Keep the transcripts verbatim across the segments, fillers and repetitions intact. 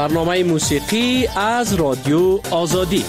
برنامه موسیقی از رادیو آزادی.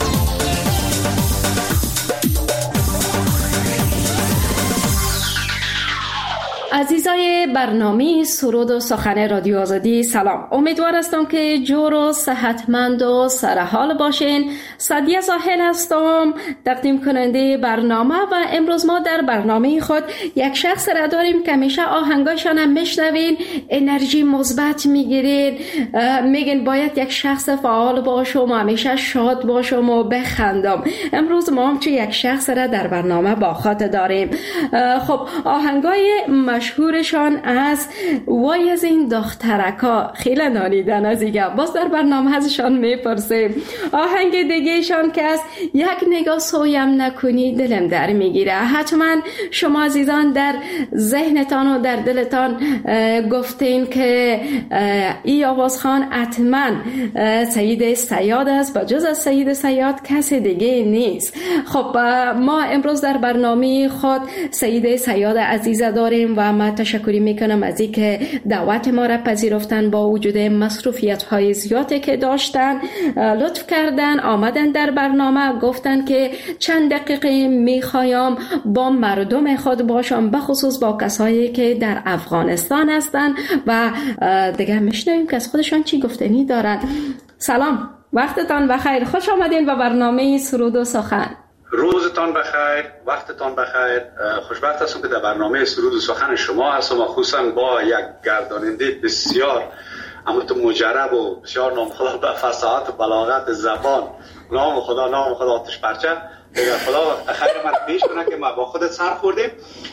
عزیزای برنامه سرود و سخن رادیو آزادی، سلام. امیدوار هستم که جور و صحتمند و سرحال باشین. سعدیه زاهل هستم، تقدیم کننده برنامه، و امروز ما در برنامه خود یک شخص را داریم که همیشه آهنگاشان هم میشنوین، انرژی مثبت میگیرین، میگین باید یک شخص فعال باشم و همیشه شاد باشم و بخندم. امروز ما هم چه یک شخص را در برنامه با خود داریم. خب آهنگای مشهورشان از وای از این دخترکا خیلی نالیدن از دیگه، باز در برنامه ازشان میپرسیم. آهنگ دیگهشان که از یک نگاه سویم نکنی دلم در میگیره. حتما شما عزیزان در ذهنتان و در دلتان گفتین که ای آوازخوان حتما سید صیاد است، و جز از سید صیاد کسی دیگه نیست. خب ما امروز در برنامه خود سید صیاد عزیز داریم و من تشکری میکنم از این که دعوت ما را پذیرفتن، با وجود مصروفیت های زیادی که داشتن لطف کردن آمدن در برنامه، گفتن که چند دقیقه میخوایم با مردم خود باشم، بخصوص با کسایی که در افغانستان هستن، و دیگه میشنویم که از خودشان چی گفتنی دارن. سلام، وقتتان بخیر، خوش آمدین به برنامه سرود و سخن. روزتان بخیر، وقتتان بخیر. خوشبخت هستم که در برنامه سرود و سخن شما هستم، و خصوصا با یک گرداننده بسیار اما تو مجرب و بسیار نام خدا به فصاحت و بلاغت زبان. نام خدا، نام خدا آتش پرچه. دیگر خدا خیر من پیش کنه که ما با خودت سر خوردیم.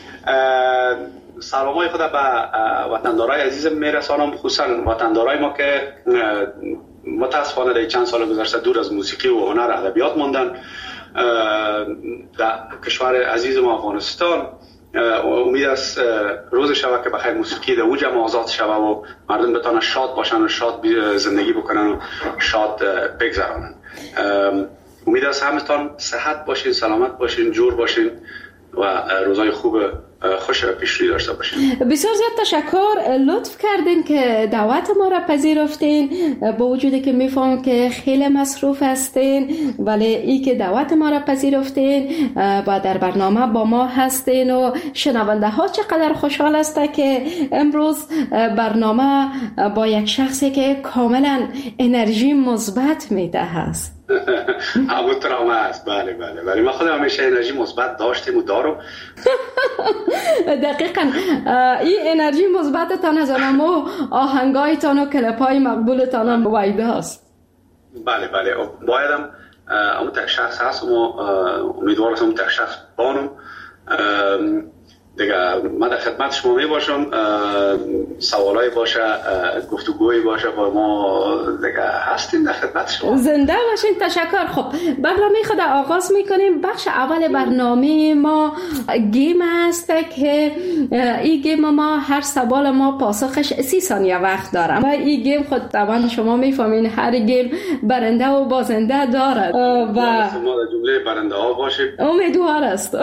سلامای خدا به وطندارای عزیزم میرسانم، خصوصا وطندارای ما که متاسفانه در چند سال گذشته دور از موسیقی و هنر ادبیات ماندن در کشور عزیز ما افغانستان. امید است روز شود که بخیر موسیقی در اوج آزاد شود و مردم بتونن شاد باشن و شاد زندگی بکنن و شاد بگذرانن. امید است همتون صحت باشین، سلامت باشین، جور باشین و روزای خوب خوش پیشروی داشته باشین. بسیار زیاد تشکر، لطف کردین که دعوت ما را پذیرفتین، با وجودی که میفهمم که خیلی مصروف هستین، ولی ای که دعوت ما را پذیرفتین و در برنامه با ما هستین، و شنونده ها چقدر خوشحال هستند که امروز برنامه با یک شخصی که کاملا انرژی مثبت میده هست. ابو ترامه است. بله بله بله، من خودم همیشه انرژی مثبت داشتم و دارم. دقیقاً این انرژی مثبتتان از آنمو آهنگایتان و کلپای مقبولتان هم وایده هست. بله بله، بایدم اون تک شخص هست و امیدوار هستم تک شخص بانم دیگه. من در خدمت شما می باشم، سوالایی باشه، گفتگویی باشه با ما دیگه هستیم در خدمت شما. زنده باشین. تشکر. خب برنامه خود آغاز میکنیم. بخش اول برنامه ما گیم است که این گیم ما هر سوال ما پاسخش سی ثانیه وقت دارم، و این گیم خود طبعا شما میفهمین هر گیم برنده و بازنده دارد و ما در جمله برنده ها باشیم. امیدوار هستم.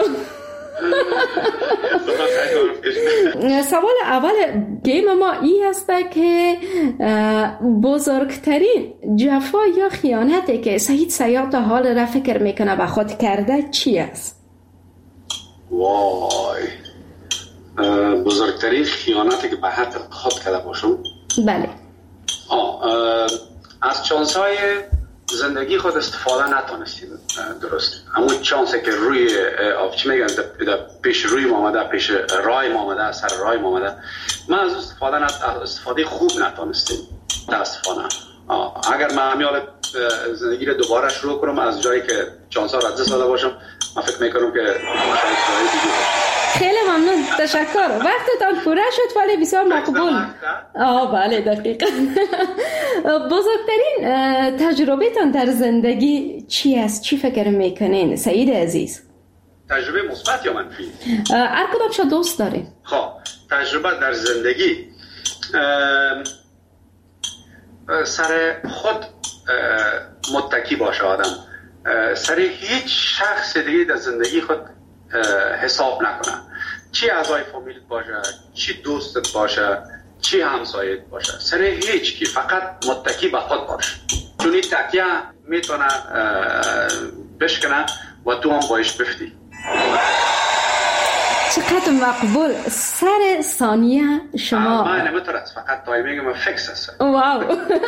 سوال اول گیم ما این است که بزرگترین جفا یا خیانتی که سید صیاد تا حال را فکر میکنه و خود کرده چی است؟ وای، بزرگترین خیانتی که به حق خود کرده باشم؟ بله. آه از چانس‌های زندگی خود استفاده نتونستیم درست. همون چانسی که روی چی میگن پیش روی ما آمده، پیش رای ما آمده، سر رای ما آمده، من از استفاده نت... استفاده خوب نتونستیم متاسفانه. اگر من همیال زندگی رو دوباره شروع کنم از جایی که چانس ها را دست داده باشم، من فکر میکنم که خیلی ممنون. تشکر. وقتتان پوره شد ولی بسیار مقبول. آه بله دقیقا. بزرگترین تجربه تان در زندگی چی است؟ چی فکر میکنین سعید عزیز؟ تجربه مثبت یا منفی؟ هر کدام شو دوست دارین. خب تجربه در زندگی، سر خود متکی باشه آدم، سر هیچ شخص دیگه در زندگی خود حساب نکنه، چی اعضای فامیلت باشه، چی دوستت باشه، چی همسایت باشه، سر هیچ کی، فقط متکی به خود باش، چون این تکیه میتونه بشکنه و تو هم باش بفتی. چقدر مقبول. سر ثانیه شما من نمیتونست، فقط تایمینگ من فکس هست. واو.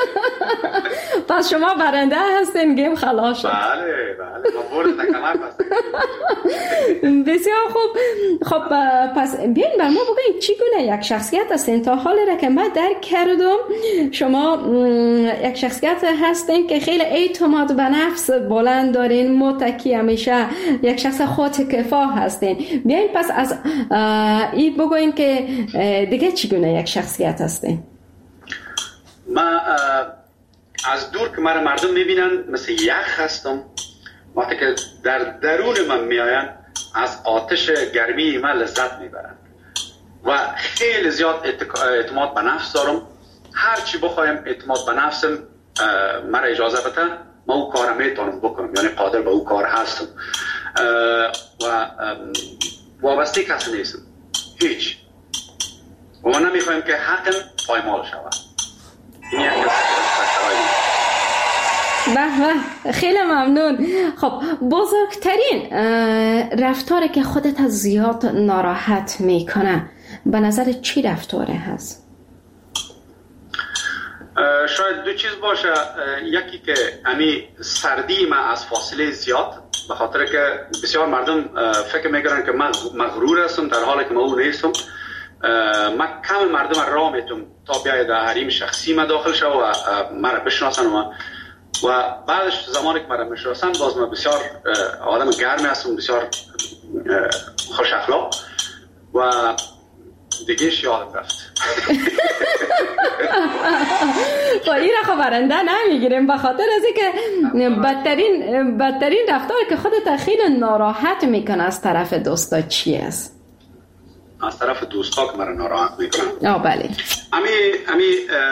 پس شما برنده هستین، گیم خلاص شد. بله بله، ما برد نکمر هستیم. بسیار خوب. خب پس بیاین بر ما بگوین چی گونه یک شخصیت هستین؟ تا حالی را که من درک کردم شما یک شخصیت هستین که خیلی اعتماد به نفس بلند دارین، متکی، همیشه یک شخص خودکفا هستین. بیاین پس از این بگوین که دیگه چی گونه یک شخصیت هستین؟ من از دور که مرا مردم میبینن مثل یخ هستم، وقتی که در درون من میآین از آتش گرمی من لذت میبرن و خیلی زیاد اعتماد به نفس دارم. هر چی بخوایم اعتماد به نفسم مرا اجازه بده، من او کار میتونم بکنم، یعنی قادر به او کار هستم و وابسته کسی نیستم هیچ، و من نمیخوایم که حقم پایمال شود. این یک به به، خیلی ممنون. خب بزرگترین رفتاری که خودت از زیاد ناراحت میکنه به نظر چی رفتاره هست؟ شاید دو چیز باشه. یکی که امی سردی من از فاصله زیاد، به خاطر که بسیار مردم فکر میکنن که من مغرور هستم در حالی که من او نیستم. من کم مردم را میتونم تا بیاید در حریم شخصی من داخل شد و مرا بشناسن و و بعدش زمانی که مرا میشناسن باز من بسیار آدم گرمی هستم، بسیار خوش اخلاق و دیگهش یادم رفت. با این را خبرنده نمیگیریم به خاطر از اینکه بدترین بدترین رفتار که خودت خیلی ناراحت میکنه از طرف دوستا چی است؟ از طرف دوستا که مرا ناراحت میکنن؟ آه بله. امی امی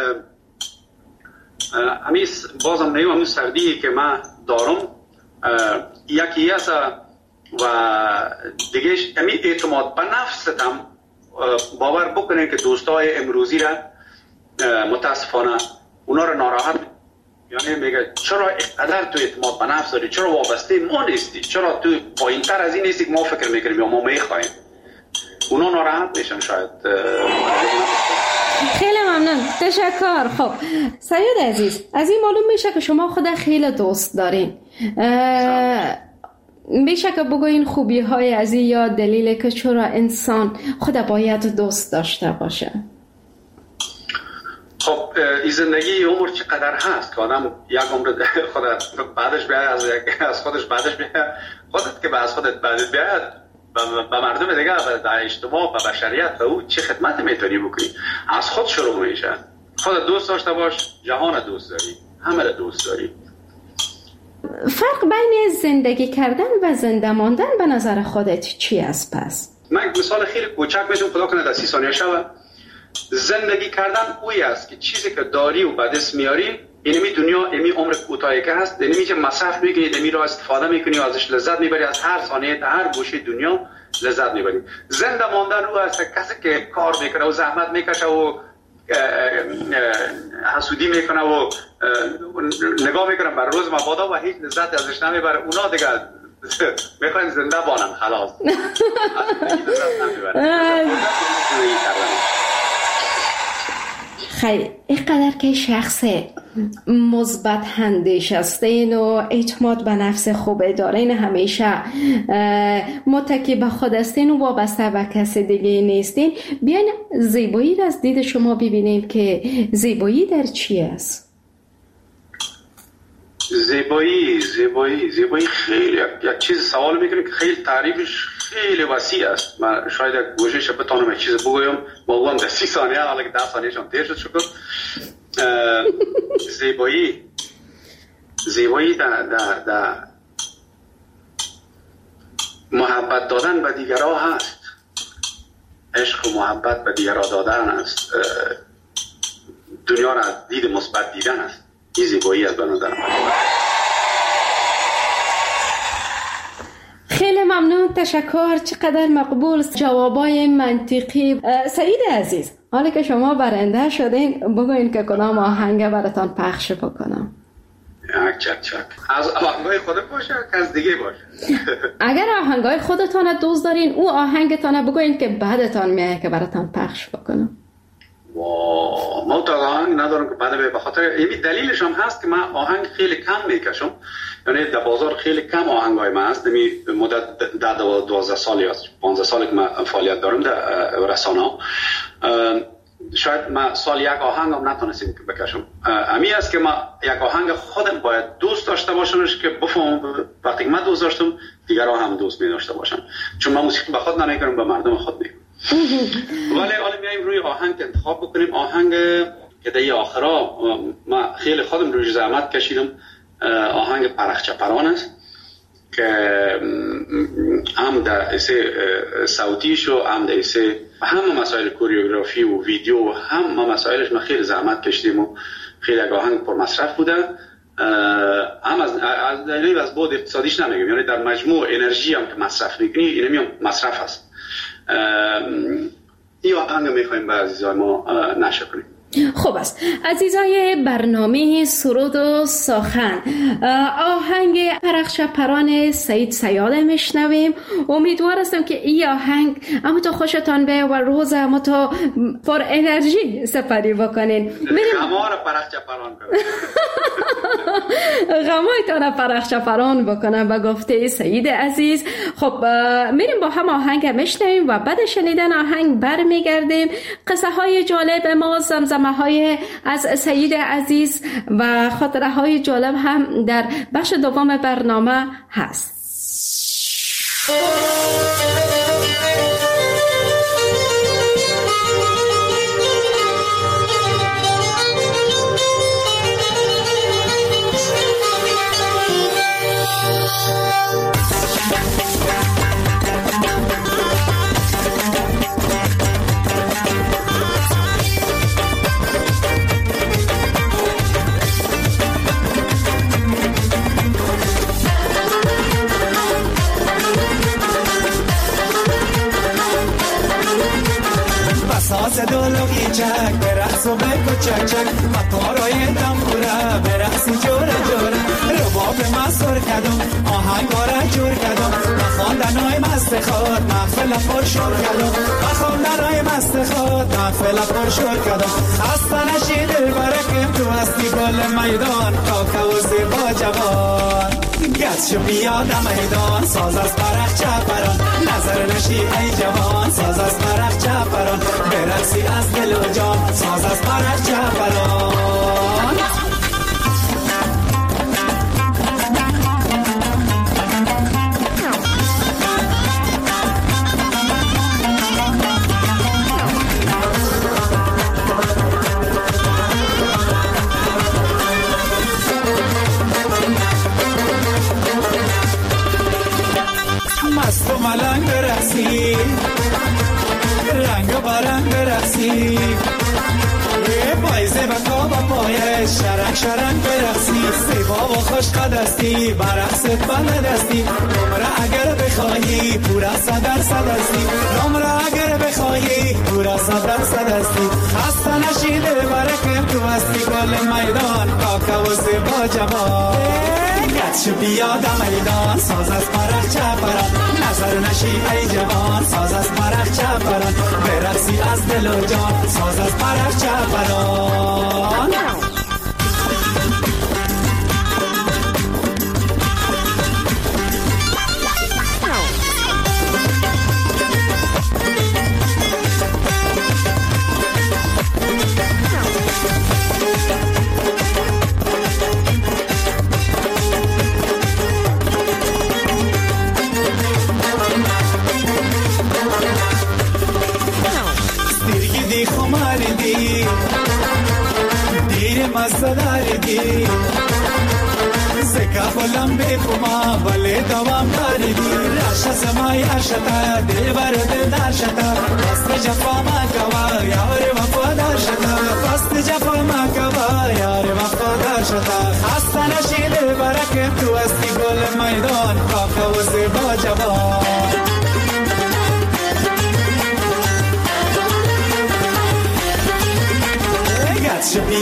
امی بازم نیم امی سردی که من دارم یکی است و دیگهش امی اعتماد به نفستم. باور بکنین که دوستای امروزی را متاسفانه اونا را ناراحت، یعنی میگه چرا اینقدر تو اعتماد به نفس داری، چرا وابسته ما نیستی، چرا تو پایین تر از این نیستی که ما فکر میکنیم یا ما میخوایم. اونا ناراحت میشن شاید. خیلی ممنون، تشکر. خب سید عزیز، از این معلوم میشه که شما خود خیلی دوست دارین. میشه که بگوین خوبی های از این یا دلیل که چرا انسان خود باید دوست داشته باشه؟ خب این زندگی عمر چقدر هست که آدم یک عمر خود بعدش بیاید از, از خودش بعدش بیاید، خودت که از خودت بعدت بیاید به مردم دیگه، به اجتماع، به بشریت، به او چه خدمت میتونی بکنی؟ از خود شروع میشه. خودت دوست داشته باش، جهان دوست داری، همه را دوست داری. فرق بین زندگی کردن و زنده ماندن به نظر خودت چی است پس؟ من مثال خیلی کوچک میتونم خدا کنه در سی ثانیه شوه. زندگی کردن اوی است که چیزی که داری و به دست میاری، اینمی دنیا، اینمی عمر کوتاهی که هست، اینمی که مصرف میکنی، اینمی رو استفاده میکنی و ازش لذت میبری، از هر ثانیه هر گوشه دنیا لذت میبری. زنده ماندن او است کسی که کار میکنه و زحمت میکشه و حسودی میکنه و نگاه میکنه بر روز مبادا و هیچ لذت ازش نمیبره. اونا دیگه میخواین زنده بانن خلاص. خیلی اینقدر که شخص مثبت اندیش هستین و اعتماد به نفس خوبه دارین، همیشه متکی به خود هستین و وابسته به کسی دیگه نیستین، بیاین زیبایی را از دید شما ببینیم که زیبایی در چی است؟ زیبایی زیبایی زیبایی خیلی یک چیز سوال میکنه که خیلی تعریفش خیلی وسیع است. من شاید یک گوشش بتونم یک چیز بگویم، موضوعم در سی ثانیه حالا که ده ثانیه شم تیر شد شکر. زیبایی زیبایی در در در محبت دادن به دیگرها هست. عشق و محبت به دیگرها دادن است. دنیا را دید مثبت دیدن است. این زیبایی است به نظر من. خیلی ممنون، تشکر، چقدر مقبول، جوابای منطقی. سعید عزیز، حالا که شما برنده شدین بگوین که کدام آهنگ براتان پخش بکنم. یک چک چک از آهنگای خودت باشه که از دیگه باشه. اگر آهنگای خودتان دوست دارین او آهنگتان بگوین که بعدتان میایه که براتان پخش بکنم. وا ما تا آهنگ ندارم که بعد به خاطر این دلیلش هم هست که من آهنگ خیلی کم میکشم، یعنی در بازار خیلی کم آهنگای من هست. می مدت در دوازده سالی است پانزده سالی که من فعالیت دارم در رسانه، شاید من سال یک آهنگ هم نتونستم بکشم. امی است که من یک آهنگ خودم باید دوست داشته باشمش که بفهم وقتی من دوست داشتم دیگران هم دوست می داشته باشن، چون من موسیقی به خود نمیکنم به مردم خود میکنم. ولی حالا میایم روی آهنگ انتخاب بکنیم. آهنگ که در آخرا من خیلی خودم روی زحمت کشیدم، آهنگ پرخچه پران است که هم در ایسه صوتیش و هم در ایسه همه مسائل کوریوگرافی و ویدیو همه مسائلش من خیلی زحمت کشیدم و خیلی یک آهنگ پر مصرف بوده. هم از از از بود اقتصادیش نمیگم، یعنی در مجموع انرژی هم که مصرف میکنی اینم هم مصرف هست. این آهنگ میخوایم به عزیزای ما نشر کنیم. خوب است عزیزای برنامه سرود و سخن، آهنگ پرخچه پران سعید صیاد میشنویم. امیدوار هستم که این آهنگ اما تو خوشتان به و روز اما تو پر انرژی سپری بکنین. غما را پرخچه پران کنم غمایتان را پرخچه پران بکنم به گفته سعید عزیز. خب میریم با هم آهنگ میشنویم و بعد شنیدن آهنگ برمیگردیم. قصه های جالب ما، زمزمه های از سعید عزیز و خاطره های جالب هم در بخش دوم برنامه هست. ساز دلوگی چک برقص و بگو چک چک مطارای دنبوره برقصی جوره جوره رباب مصور کدم آهنگا را جور کدم مخاندنای مست خود محفل پر شور کدم مخاندنای مست خود محفل پر شور کدم هستا نشی دل برکم تو هستی گل میدان کاکا و زیبا جوان گز شو بیاد میدان ساز از پرخچه پران نظر نشی ای جوان ساز از پرخچه پران برقصی از دل و جان ساز از پرخچه پران مست و ملنگ برقصی رنگ و برنگ برقصی پایزه و کابا پایش شرنگ شرنگ برقصی سیبا و خوش قدستی برقصت بلدستی نمره اگر بخواهی پورا صدر صدستی نمره اگر بخواهی پورا صدر صدستی هستا نشیده برکم تو هستی گل میدان کاکا و زیبا جوان گدشو بیاد میدان ساز از پرخچه پران نظر نشی ای جوان ساز از پرخچه پران برقصی از دل و جان ساز از پرخچه پران مستداردی زکا بلم بفما بله دوام داردی راش زمای اشتا دل بر دل دار شتا پست جفا ما کوا یار وفادار شتا پست جفا ما کوا یار وفادار شتا هستا نشی دل برکم تو هستی گل میدان کاکا و زیبا جوان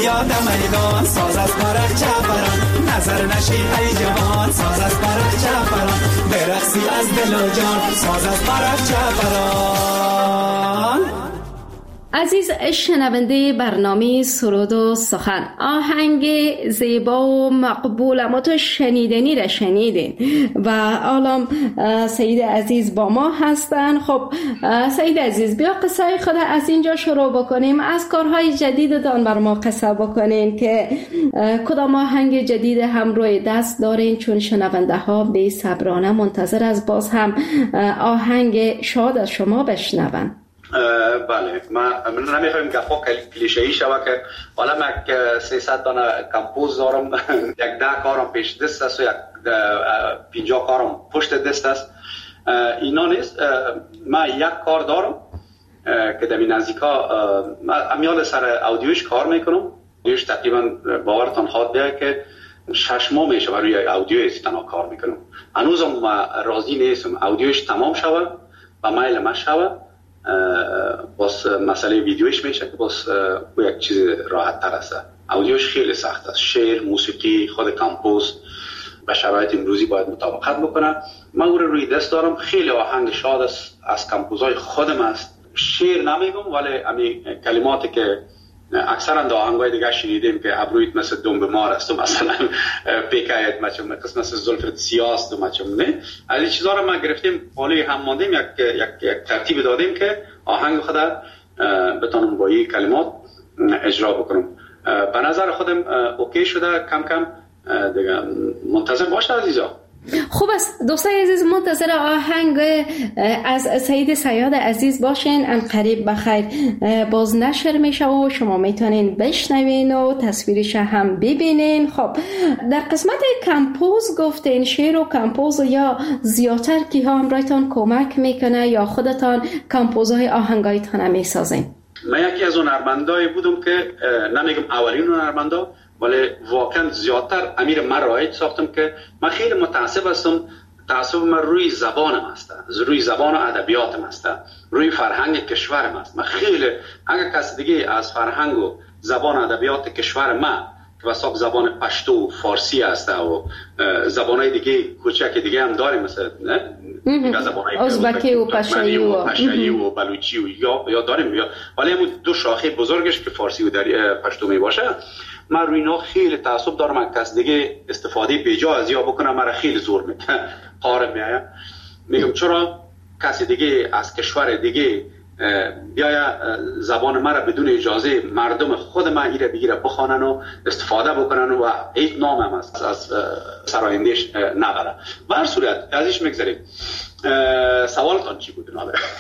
بیاد میدان ساز از برق چپران نظر نشی ای جوان ساز از برق چپران برقصی از دل و جان ساز از برق چپران. عزیز شنونده برنامه سرود و سخن، آهنگ زیبا و مقبول ما تو شنیدنی را شنیدین و الان سید عزیز با ما هستن. خب سید عزیز بیا قصه خود از اینجا شروع بکنیم، از کارهای جدیدتان بر ما قصه بکنین که کدام آهنگ جدید هم روی دست دارین، چون شنونده ها به صبرانه منتظر از باز هم آهنگ شاد از شما بشنون. بله، ما نمیخوایم گفا کلیشه‌ای شوه که حالا من سیصد دانه کمپوز دارم، یک ده کارم پیش دست است و یک پنجاه کارم پشت دست است. اینا نیست. من یک کار دارم که در این نزدیکا امیال سر اودیوش کار میکنم. اودیوش تقریبا باورتان خواهد بیاید که شش ماه میشه و روی اودیوش تنها کار میکنم. هنوزم راضی نیستم اودیوش تمام شوه و میل ما شوه. باز مسئله ویدیوش میشه که باز یک چیز راحت تر است. اودیوش خیلی سخت است. شعر، موسیقی، خود کمپوز به شرایط امروزی باید مطابقت بکنه. من او رو روی دست دارم. خیلی آهنگ شاد است از کمپوزهای خودم است. شعر نمیگم ولی امی کلماتی که اکثرا در آهنگای دیگه شنیدیم که ابرویت مثل دنب مار است و مثلا پیکایت مچم قسم مثل زلفت سیاست و مچم نه. از این چیزا رو ما گرفتیم حالی هم ماندیم یک یک یک ترتیب دادیم که آهنگ خود بتونم با این کلمات اجرا بکنم. به نظر خودم اوکی شده. کم کم دیگه منتظر باشه عزیزا. خوب است دوستای عزیز، منتظر آهنگ از سید صیاد عزیز باشین. ان قریب بخیر باز نشر میشه و شما میتونین بشنوین و تصویرش هم ببینین. خب در قسمت کمپوز گفتین شعر و کمپوز یا زیادتر کی ها همراهتان کمک میکنه یا خودتان کمپوزهای آهنگایتان میسازین؟ من یکی از اون هنرمندایی بودم که نمیگم اولین هنرمندا ولی واقعا زیادتر امیر من رایج ساختم که من خیلی متعصب هستم. تعصب من روی زبانم است، روی زبان و ادبیاتم است، روی فرهنگ کشورم است. من خیلی اگر کسی دیگه از فرهنگ و زبان و ادبیات کشور من که وساب زبان پشتو و فارسی است و زبانهای دیگه کوچک دیگه هم داریم مثل نه زبانهای ازبکی و پشتویی و پشتویی و بلوچی و یا یا داریم یا ولی همون دو شاخه بزرگش که فارسی و در پشتو می باشه. من روی اینا خیلی تعصب دارم. من کس دیگه استفاده بیجا از یا بکنم مرا خیلی زور میکنه، پاره میایه. میگم چرا کسی دیگه از کشور دیگه بیاید زبان مرا بدون اجازه مردم خود من ایره بگیره بخوانن و استفاده بکنن و هیچ نام هم از, از سرایندهش نبره. به هر صورت ازش میگذاریم. سوالتان چی بود؟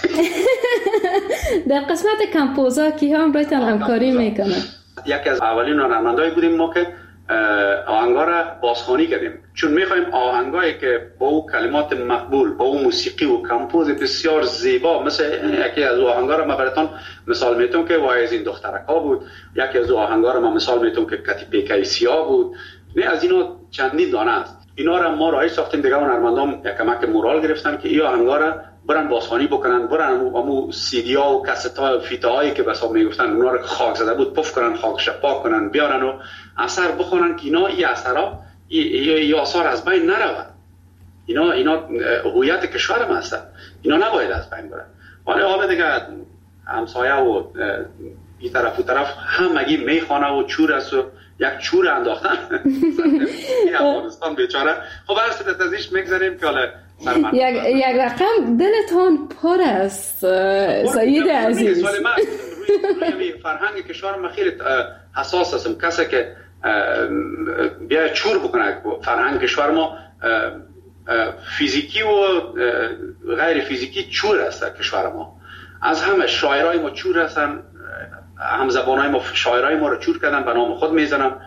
در قسمت کمپوزا کی هم برایتان همکاری میکنه؟ یکی از اولین هنرمندایی بودیم ما که آهنگا را بازخوانی کردیم، چون میخوایم آهنگایی که با او کلمات مقبول، با او موسیقی و کمپوز بسیار زیبا، مثل یکی از آهنگا را من براتون مثال میتونم که وای از این دخترکا بود، یکی از آهنگا را من مثال میتونم که کتی پیکای سیاه بود. نه از اینا چندین دانه است. اینا را ما راه ساختیم دیگه. هنرمندان یک کمک مورال گرفتن که این آهنگا را برن بازخوانی بکنن، برن امو سیدی ها و کست ها و فیته هایی که بساب میگفتن اونا رو خاک زده بود پف کنن، خاک شپاک کنن، بیارن و اثر بخونن که اینا این اثرها ای آثار از بین نرود. اینا اینا هویت کشور ما هستن، اینا نباید از بین برن. ولی حالا دیگه همسایه و این طرف و طرف همگی میخوانه و چور است و یک چور انداختن این افغانستان بیچاره. خب هر صورت ازش میگذاریم که حالا یک یک رقم دلتان پر است سید عزیز. ولی من روی فرهنگ کشور ما خیلی حساس هستم. کسی که بیا چور بکنه فرهنگ کشور ما فیزیکی و غیر فیزیکی چور است. کشور ما از همه شاعرای ما چور هستن، هم زبانای ما شاعرای ما رو چور کردن، به نام خود میزنم.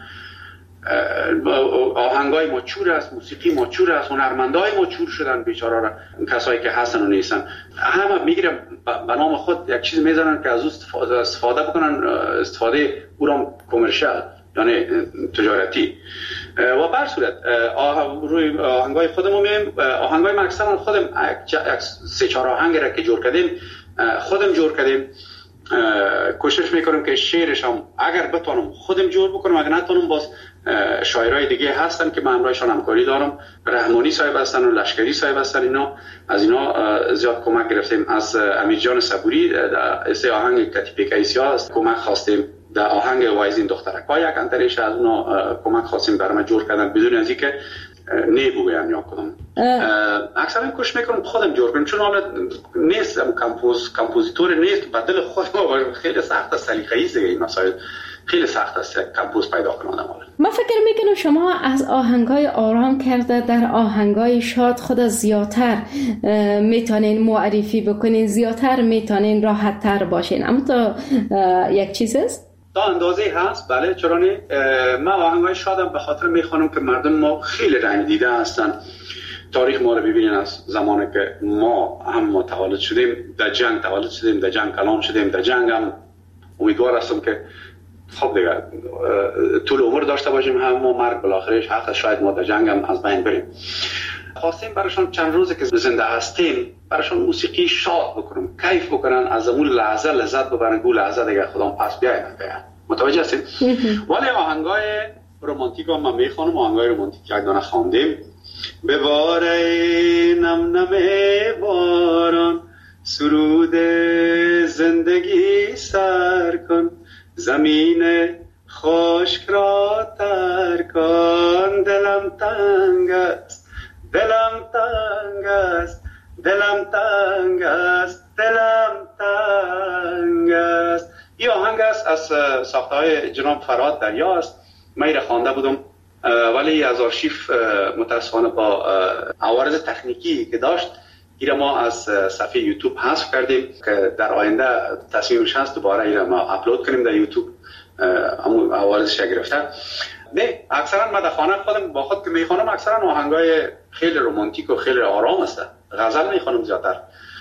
آهنگای ما چور است، موسیقی ما چور است، هنرمندای ما چور شدن بیچاره را. کسایی که هستن و نیستن همه میگیرن به نام خود یک چیز میزنن که از اون استفاده, استفاده بکنن، استفاده او را کمرشال یعنی تجارتی. و بر صورت روی آهنگای خودمون میایم. آهنگای ما اکثرا خودم یک سه چهار آهنگ را که جور کردیم خودم جور کردیم. کوشش میکنم که شعرش هم اگر بتونم خودم جور بکنم، اگر نتونم باز شاعرای دیگه هستن که من همراهشان همکاری دارم. رحمانی صاحب هستن و لشکری صاحب هستن، اینا از اینا زیاد کمک گرفتیم. از امیر جان صبوری در آهنگ کتیبه کیسیا است کمک خواستیم. در آهنگ وایزین دخترک با یک انتریش از اونا کمک خواستیم برام جور کردن بدون از اینکه نه بگویم یا کدام. اکثرا کوشش میکنم خودم جور کنم، چون حالا نیستم کمپوز کمپوزیتور نیست که بدل خودم. خیلی سخت است، سلیقه‌ای است این مسائل، خیلی سخت است کمپوز پیدا کنم. من فکر میکنم شما از آهنگای آرام کرده در آهنگای شاد خود زیادتر میتونین معرفی بکنین، زیادتر میتونین راحت تر باشین. اما تو یک چیز است؟ تا اندازه هست، بله. چرا نه؟ من آهنگای شادم به خاطر میخوانم که مردم ما خیلی رنگ دیده هستن. تاریخ ما رو ببینین، از زمانی که ما هم متولد شدیم در جنگ تولد شدیم، در جنگ کلان شدیم، در جنگ هم امیدوار هستم که خب دیگه طول عمر داشته باشیم، هم ما مرگ بالاخرش حق، شاید ما در جنگ هم از بین بریم. خواستیم براشون چند روزه که زنده هستیم براشون موسیقی شاد بکنم، کیف بکنن، از اون لحظه لذت ببرن، گو لحظه دیگه خودم پس بیاید بیاید. متوجه هستید؟ ولی آهنگای رومانتیک هم من میخوانم. آهنگای رومانتیک یک دانه خواندیم. بباره نم نم باران، سرود زندگی سر کن، زمین خشک را تر کن. دلم تنگ است، دلم تنگ است، دلم تنگ است، دلم تنگ است. این آهنگ است از ساخته‌های جناب فرهاد دریا است. من این را خوانده بودم ولی از آرشیف متاسفانه با عوارض تکنیکی که داشت ایره ما از صفحه یوتیوب حذف کردیم که در آینده تصمیمش هست دوباره ایره ما اپلود کنیم در یوتیوب. همون عوارضش گرفته. نه اکثرا من در خانه خودم با خود که میخوانم اکثرا آهنگای خیلی رومانتیک و خیلی آرام است. غزل میخوانم زیادتر،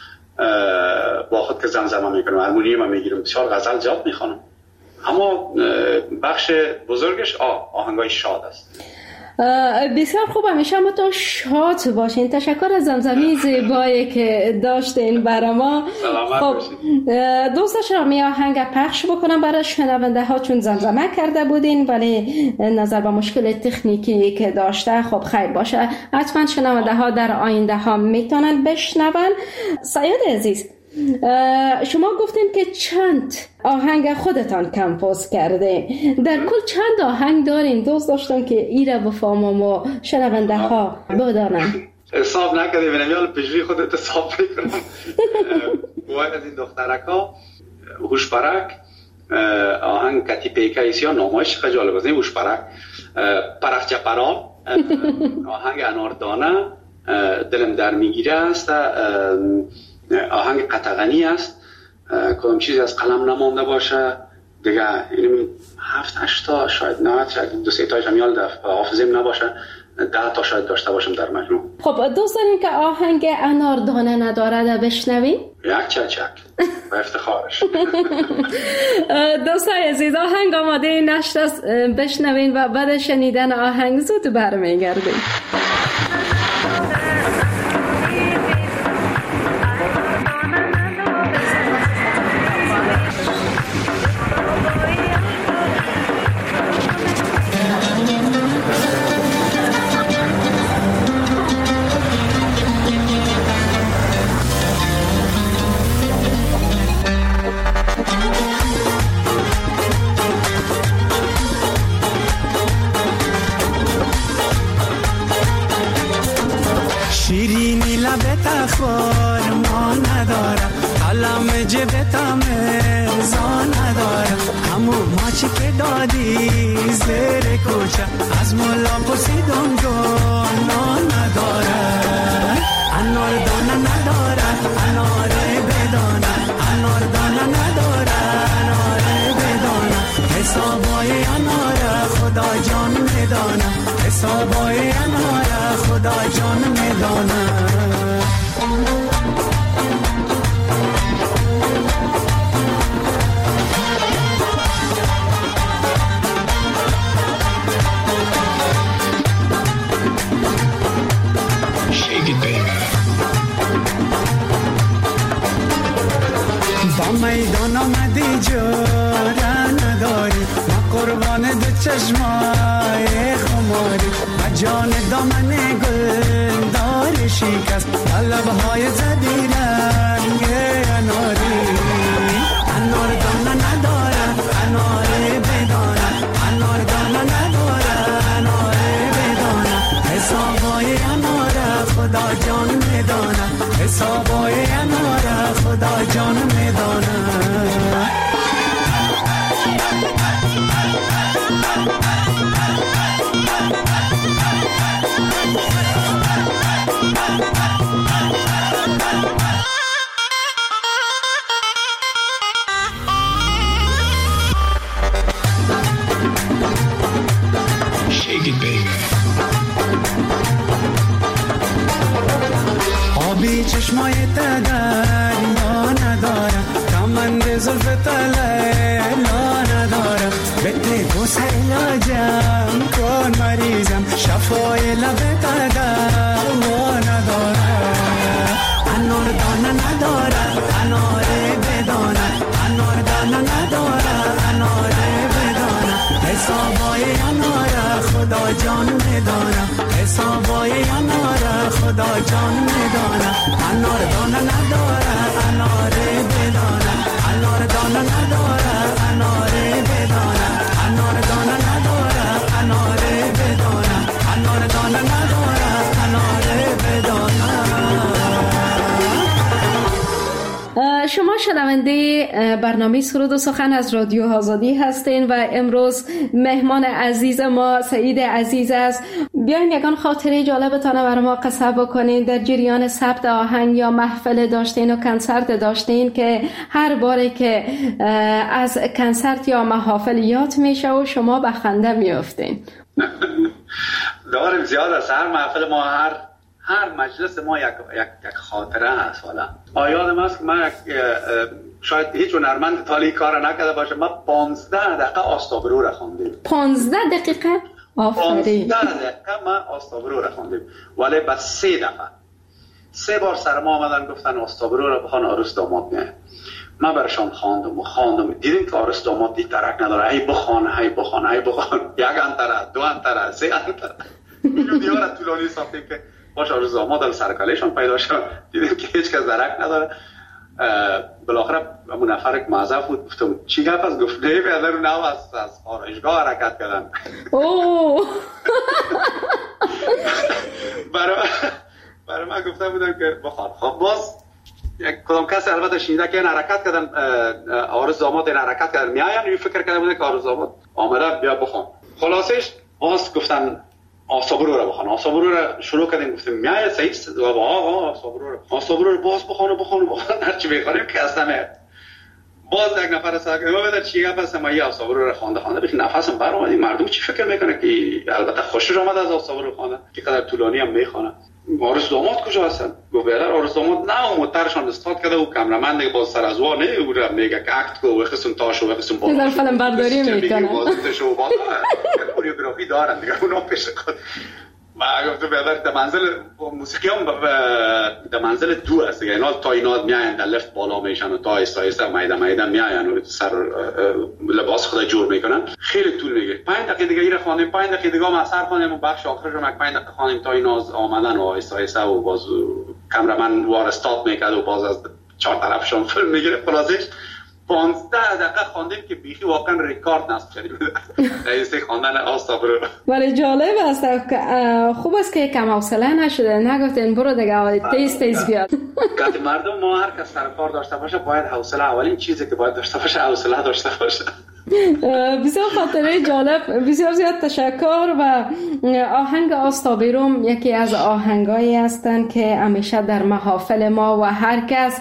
با خود که زمزمه میکنم، هارمونیوم میگیرم، بسیار غزل زیاد میخوانم. اما بخش بزرگش آه آهنگای شاد است. بسیار خوب، همیشه ما تو شاد باشین. تشکر از زمزمه زیبایی که داشتین برای ما. خب دوست داشتم می آهنگ پخش بکنم برای شنونده ها چون زمزمه کرده بودین ولی نظر به مشکل تکنیکی که داشته خب خیر باشه. حتما شنونده ها در آینده ها میتونن بشنون. سید عزیز، شما گفتین که چند آهنگ خودتان کمپوز کرده، در کل چند آهنگ دارین؟ دوست داشتم که ایره بفهمم و شنونده ها بدانن. حساب نکردی بینم یال پیشوی خودت حساب بکنم. واحد از این دخترک ها هوشپرک، آهنگ کتی پیکایسی ها نامایش خیلی جالب است. هوشپرک، پرخچه پران، آهنگ اناردانه، دلم در میگیره است، آهنگ قطغنی است، کدام چیزی از قلم نمانده باشه دیگه. این هفت هشتا شاید نه شاید دو سه تاش هم یاد در حافظم نباشه، ده تا شاید داشته باشم در مجموع. خب دوست دارین که آهنگ اناردانه نداره ده بشنوین؟ یک چک با افتخارش. دوستای عزیز آهنگ آماده نشت است، بشنوین و بعد شنیدن آهنگ زود برمیگردیم. شیرینی لبت اخبار ما ندارم، قلم جبتم ارزا ندارم، همون ماچی که دادی زیر کوچه از مولا پرسیدم جانا ندارم. انار دانه نداره اناره بدانه، انار دانه نداره اناره بدانه، حسابای اناره خدا جان میدانه، حسابای اناره خدا جان میدانه. ما میدان آمدی جوره نداری، ما قربان دو چشمای خماری، ما جان دامن گل داری شکست، لبهای زدی رنگ اناری. انار دانه نداره انار بدانه، انار دانه نداره انار بدانه، حسابای انار خدا جان میدانه، حسابای انار خدا جان میدانه. آبی چشمای تدریا ندارم، کمند زلف تلیلا ندارم، بده بوس علاجم کن مریضم، شفای لب تدریا ندارم. انار دانه ندارم انار بدانه، انار دانه ندارم انار بدانه، حسابای انار خدا جان میدانم، حسابای انار خدا جان میدانم. انار دانه نداره انار بدانه، انار دانه نداره انار بدانه، انار دانه نداره انار بدانه، انار دانه نداره انار بدانه. شما شنونده برنامه سرود و سخن از رادیو آزادی هستین و امروز مهمان عزیز ما سعید عزیز است. بیاین یکان خاطره جالبتانه برای ما قصه بکنین در جریان ثبت آهنگ یا محفل داشتین و کنسرت داشتین که هر باره که از کنسرت یا محافل یاد میشه و شما به خنده میافتین. داریم زیاد از هر محفل ما، هر هر مجلس ما یک یک, یک خاطره هست. حالا آیادم هست که من شاید هیچ هنرمند تالی کار نکرده باشه، من پانزده دقیقه آستابرو را خواندیم. پانزده دقیقه؟ آفرین. پانزده دقیقه من آستابرو را خواندیم، ولی بس سه دفعه سه بار سر ما آمدن گفتن آستابرو را بخوان عروس داماد میاد. من برشان خواندم و خواندم، دیدیم که عروس داماد دی ترک نداره، هی بخوان هی بخوان هی بخوان، یک انتره دو انتره سه انتره ویدیو را طولانی ساختیم که باشه عروس داماد سرکالهشان پیدا شد. دیدیم که هیچ کس درک نداره. بالاخره همون نفر که معذب بود گفتم چی گفت است؟ گفت نه بیادر رو نو از از آرایشگاه حرکت کردن. اوه برای برای من گفتم بودم که بخواد خب باز یک کدام کسی البته شنیده که این حرکت کردن، عروس داماد این حرکت کردن میاین، یه فکر کرده بوده که عروس داماد آمده بیا بخوان. خلاصش باز گفتن آستابرو رو بخوان. آستابرو رو شروع کردیم، گفتیم میای سعید و آقا آستابرو رو آستابرو رو باز بخوانه بخوانه بخوانه هر چی بخوانیم که اصلا میاد. باز یک نفر ساک ما بده چی گفت است؟ ما یه آستابرو رو خوانده خوانده بخی نفسم بر اومد. مردم چی فکر میکنه که البته خوشش اومد از آستابرو خوانده که قدر طولانی هم میخوانه. عروس داماد کجا هستن؟ گفت بیادر عروس داماد نه موترشان استاد کرده و کامرمند دیگه باز سر از وا نه او را میگه که اکت کو و قسم تاشو و قسم بالا در فیلم برداری میکنه بازیشو بالا کوریوگرافی دارن دیگه اونا پیش خود. ما گفتم بیادر در منزل موسیقی هم در منزل دو است دیگه، اینا تا اینا میاین در لفت بالا میشن و تا ایستا ایستا میده میده میاین و سر لباس خود جور میکنن. خیلی طول میگیره. پنج دقیقه دیگه ایره خوانیم، پنج دقیقه دیگه ما اثر خوانیم و بخش آخرش رو پنج دقیقه خوانیم تا اینا آمدن و ایستا ایستا و باز کامرمن وار استاپ میکرد و باز از چهار طرفشون فیلم میگیره. خلاصش پانزده دقیقه خواندیم که بیخی واقعا ریکارد نصب کردیم رئیسی خواندن آستابرو. ولی جالب است، خوب است که کم حوصله نشده، نگفتین برو دیگه تیز تیز بیاد. گفت مردم ما هر کس سر کار داشته باشه باید حوصله، اولین چیزی که باید داشته باشه حوصله داشته باشه. بسیار خاطره جالب، بسیار زیاد تشکر. و آهنگ آستابرو یکی از آهنگایی هستند که همیشه در محافل ما و هر کس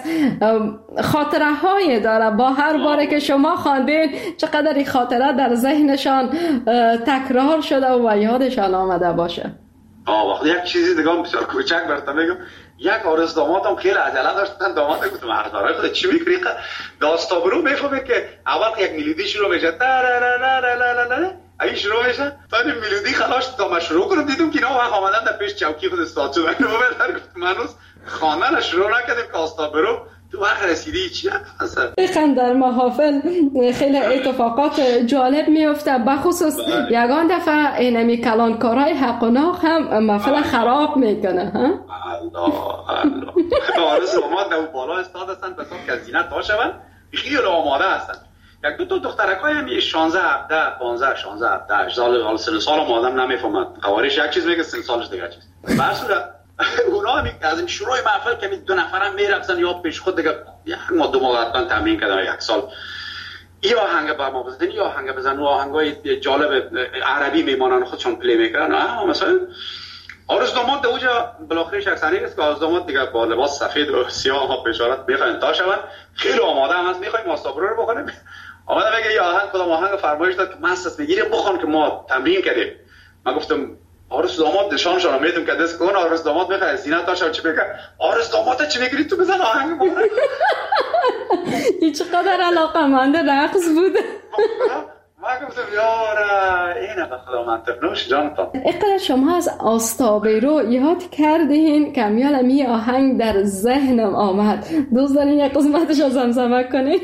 خاطره های داره. با هر باره که شما خواندین چقدر این خاطره در ذهنشان تکرار شده و یادشان آمده باشه. آه وقتی یک چیزی دیگه هم بسیار کوچک براتون میگم، یک عروس داماد هم خیلی عجله داشتن. داماد گفتم هردارای خود چی میکنی؟ آستابرو میفهمه که اول که یک میلودی شروع میشه تارارارارارارارار این شروع میشه تا این میلودی خلاص تا ما شروع کنم دیدم که اینا وقت آمدن در پیش چوکی خود استاد شدن. گفتم هنوز خواندن شروع نکردیم که آستابرو تو وقت رسیدی چی هست؟ دقیقاً در محافل خیلی اتفاقات جالب میفته، بخصوص یگان دفعه اینمی کلانکارای حق و ناق هم محفل خراب میکنه. الله الله آرز داماد در بالا استاد هستن بسا که زینت داشتن خیلی آماده هستن. یک دو تا دخترک های هم شانزده هفده پانزده شانزده هفده سال سن سال هم آدم نمیفهمد. قوارش یک چیز میگه سن سالش دیگه چیز. بر صورت اونا هم از این شروع محفل که دو نفرم میرفتن یا پیش خود دیگه یک ما دو ماه حتما تمرین کردن یک سال ای آهنگ با ما بزنن یا آهنگ بزنن و آهنگای جالب عربی میمانن خودشون پلی میکنن. مثلا آرز داماد در اونجا بالاخره یک سنی است که آرز داماد دیگه با لباس سفید و سیاه ها بشارت میخواین تا شون خیلی آماده هم هست میخوایم ماستابرو رو بخونیم. آمده میگه یا آهنگ کدام آهنگ فرمایش داد که مست میگیره بخون که ما تمرین کردیم. من گفتم آرز داماد نشان شون میدم که دست کن آرز داماد میخواد زینت داشته چه بگه آرز داماد چی میگیری تو بزن آهنگ بخون. این چقدر علاقه‌مند رقص بوده. من گفتم یاره اینه به خدا منطق نوش جانتان. اقدر شما از آستابرو یاد کردین کمیال می آهنگ در ذهنم آمد. دوست دارین یک قسمتش رو زمزمه کنین؟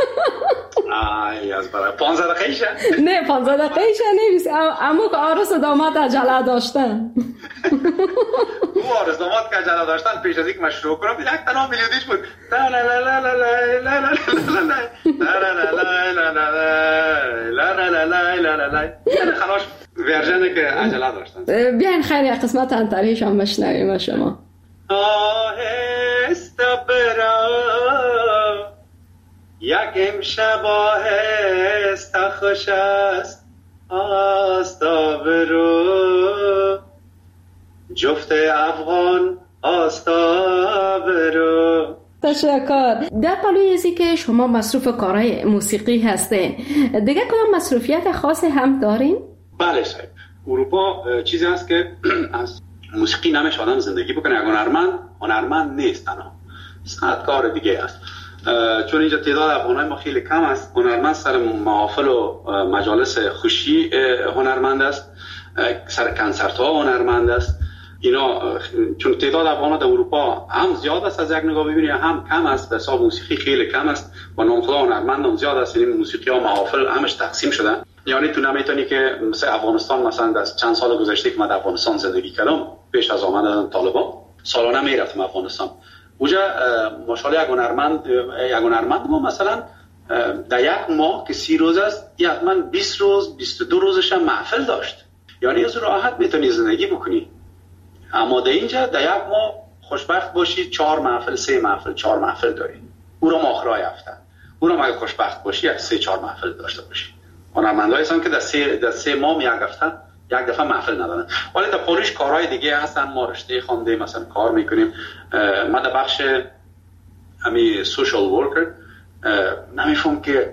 آی از برای پانزده دقیقه نه پانزده دقیقه نیست اما که آرز داماد عجله داشتن. او آرز داماد که عجله داشتن پیش از اینکه من شروع کنم یک تنها میلیودیش بود لا لا لا لا لا لا لا لا لا لا لا یعنی خلاص ورژنی که عجله داشتن. بیاین خیلی قسمت انتریش هم بشنویم شما. آهسته برو یک امشب آهسته خوش است آستابرو جفت افغان آستابرو. تشکر. در پلوی ازی که شما مصروف کارهای موسیقی هستین دیگه کدام مصروفیت خاصی هم دارین؟ بله صاحب اروپا چیزی هست که از موسیقی نمیشه آدم زندگی بکنه. یک هنرمند هنرمند نیست تنها صنعتکار دیگه است. چون اینجا تعداد افغانای ما خیلی کم است. هنرمند سر محافل و مجالس خوشی هنرمند است، سر کنسرت ها هنرمند است. اینا چون تعداد افغانا در اروپا هم زیاد است از یک نگاه ببینید هم کم است. به حساب موسیقی خیلی کم است و نامخدا هنرمند هم زیاد است. این موسیقی ها محافل همش تقسیم شده. یعنی تو نمیتونی که مثل افغانستان مثلا از چند سال گذشته که من در افغانستان زندگی کردم پیش از آمدن طالبان سالانه میرفتم افغانستان. اونجا ماشاءالله یک هنرمند یک هنرمند ما مثلا در یک ماه که سی روز است حتما بیست روز بیست و دو روزش هم محفل داشت. یعنی از راحت میتونی زندگی بکنی. اما در اینجا در یک ماه خوشبخت باشی چهار محفل سه محفل چهار محفل داری. او رو آخرای هفته او رو اگه خوشبخت باشی یک سه چهار محفل داشته باشی. هنرمندایی هستن که در سه در سه ماه یک هفته یک دفعه محفل ندارن. ولی در پاریس کارهای دیگه هستن. ما رشته خوانده مثلا کار میکنیم. ما در بخش همی سوشال ورکر نمیفهم که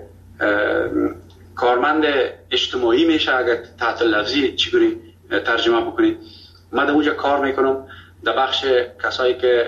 کارمند اجتماعی میشه اگر تحت لفظی چگونه ترجمه بکنید. ما در اونجا کار میکنم در بخش کسایی که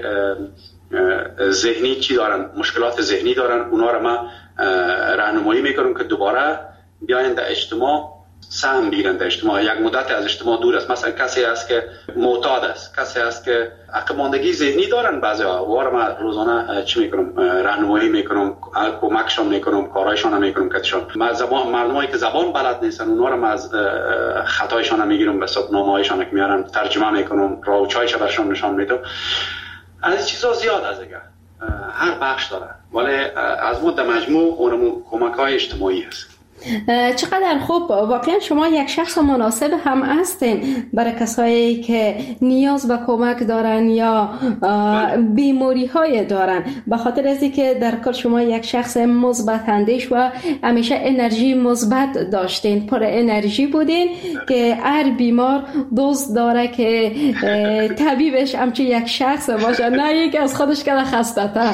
ذهنی چی دارن مشکلات ذهنی دارن اونا رو ما راهنمایی میکنم که دوباره بیاین در اجتماع سهم بگیرن. در اجتماع یک مدت از اجتماع دور است. مثلا کسی هست که معتاد است، کسی هست که عقب‌ماندگی ذهنی دارن، بعضیا وار ما روزانه چی میکنم راهنمایی میکنم کمکشون میکنم کارایشون میکنم کاتشون. ما زبان مردمایی که زبان بلد نیستن اونا رو از خطایشون میگیرم به حساب نامه‌هایشون که میارن ترجمه میکنم راه و چایش براشون نشون میدم. از چیزا زیاد از دیگه هر بخش داره ولی از مود مجموع اونمون کمک‌های اجتماعی است. چقدر خوب. واقعا شما یک شخص مناسب هم هستین برای کسایی که نیاز به کمک دارن یا بیماری های دارن. به خاطر ازی که در کل شما یک شخص مثبت اندیش و همیشه انرژی مثبت داشتین، پر انرژی بودین که هر بیمار دوست داره که طبیبش همچه یک شخص باشه نه یک از خودش که خسته تر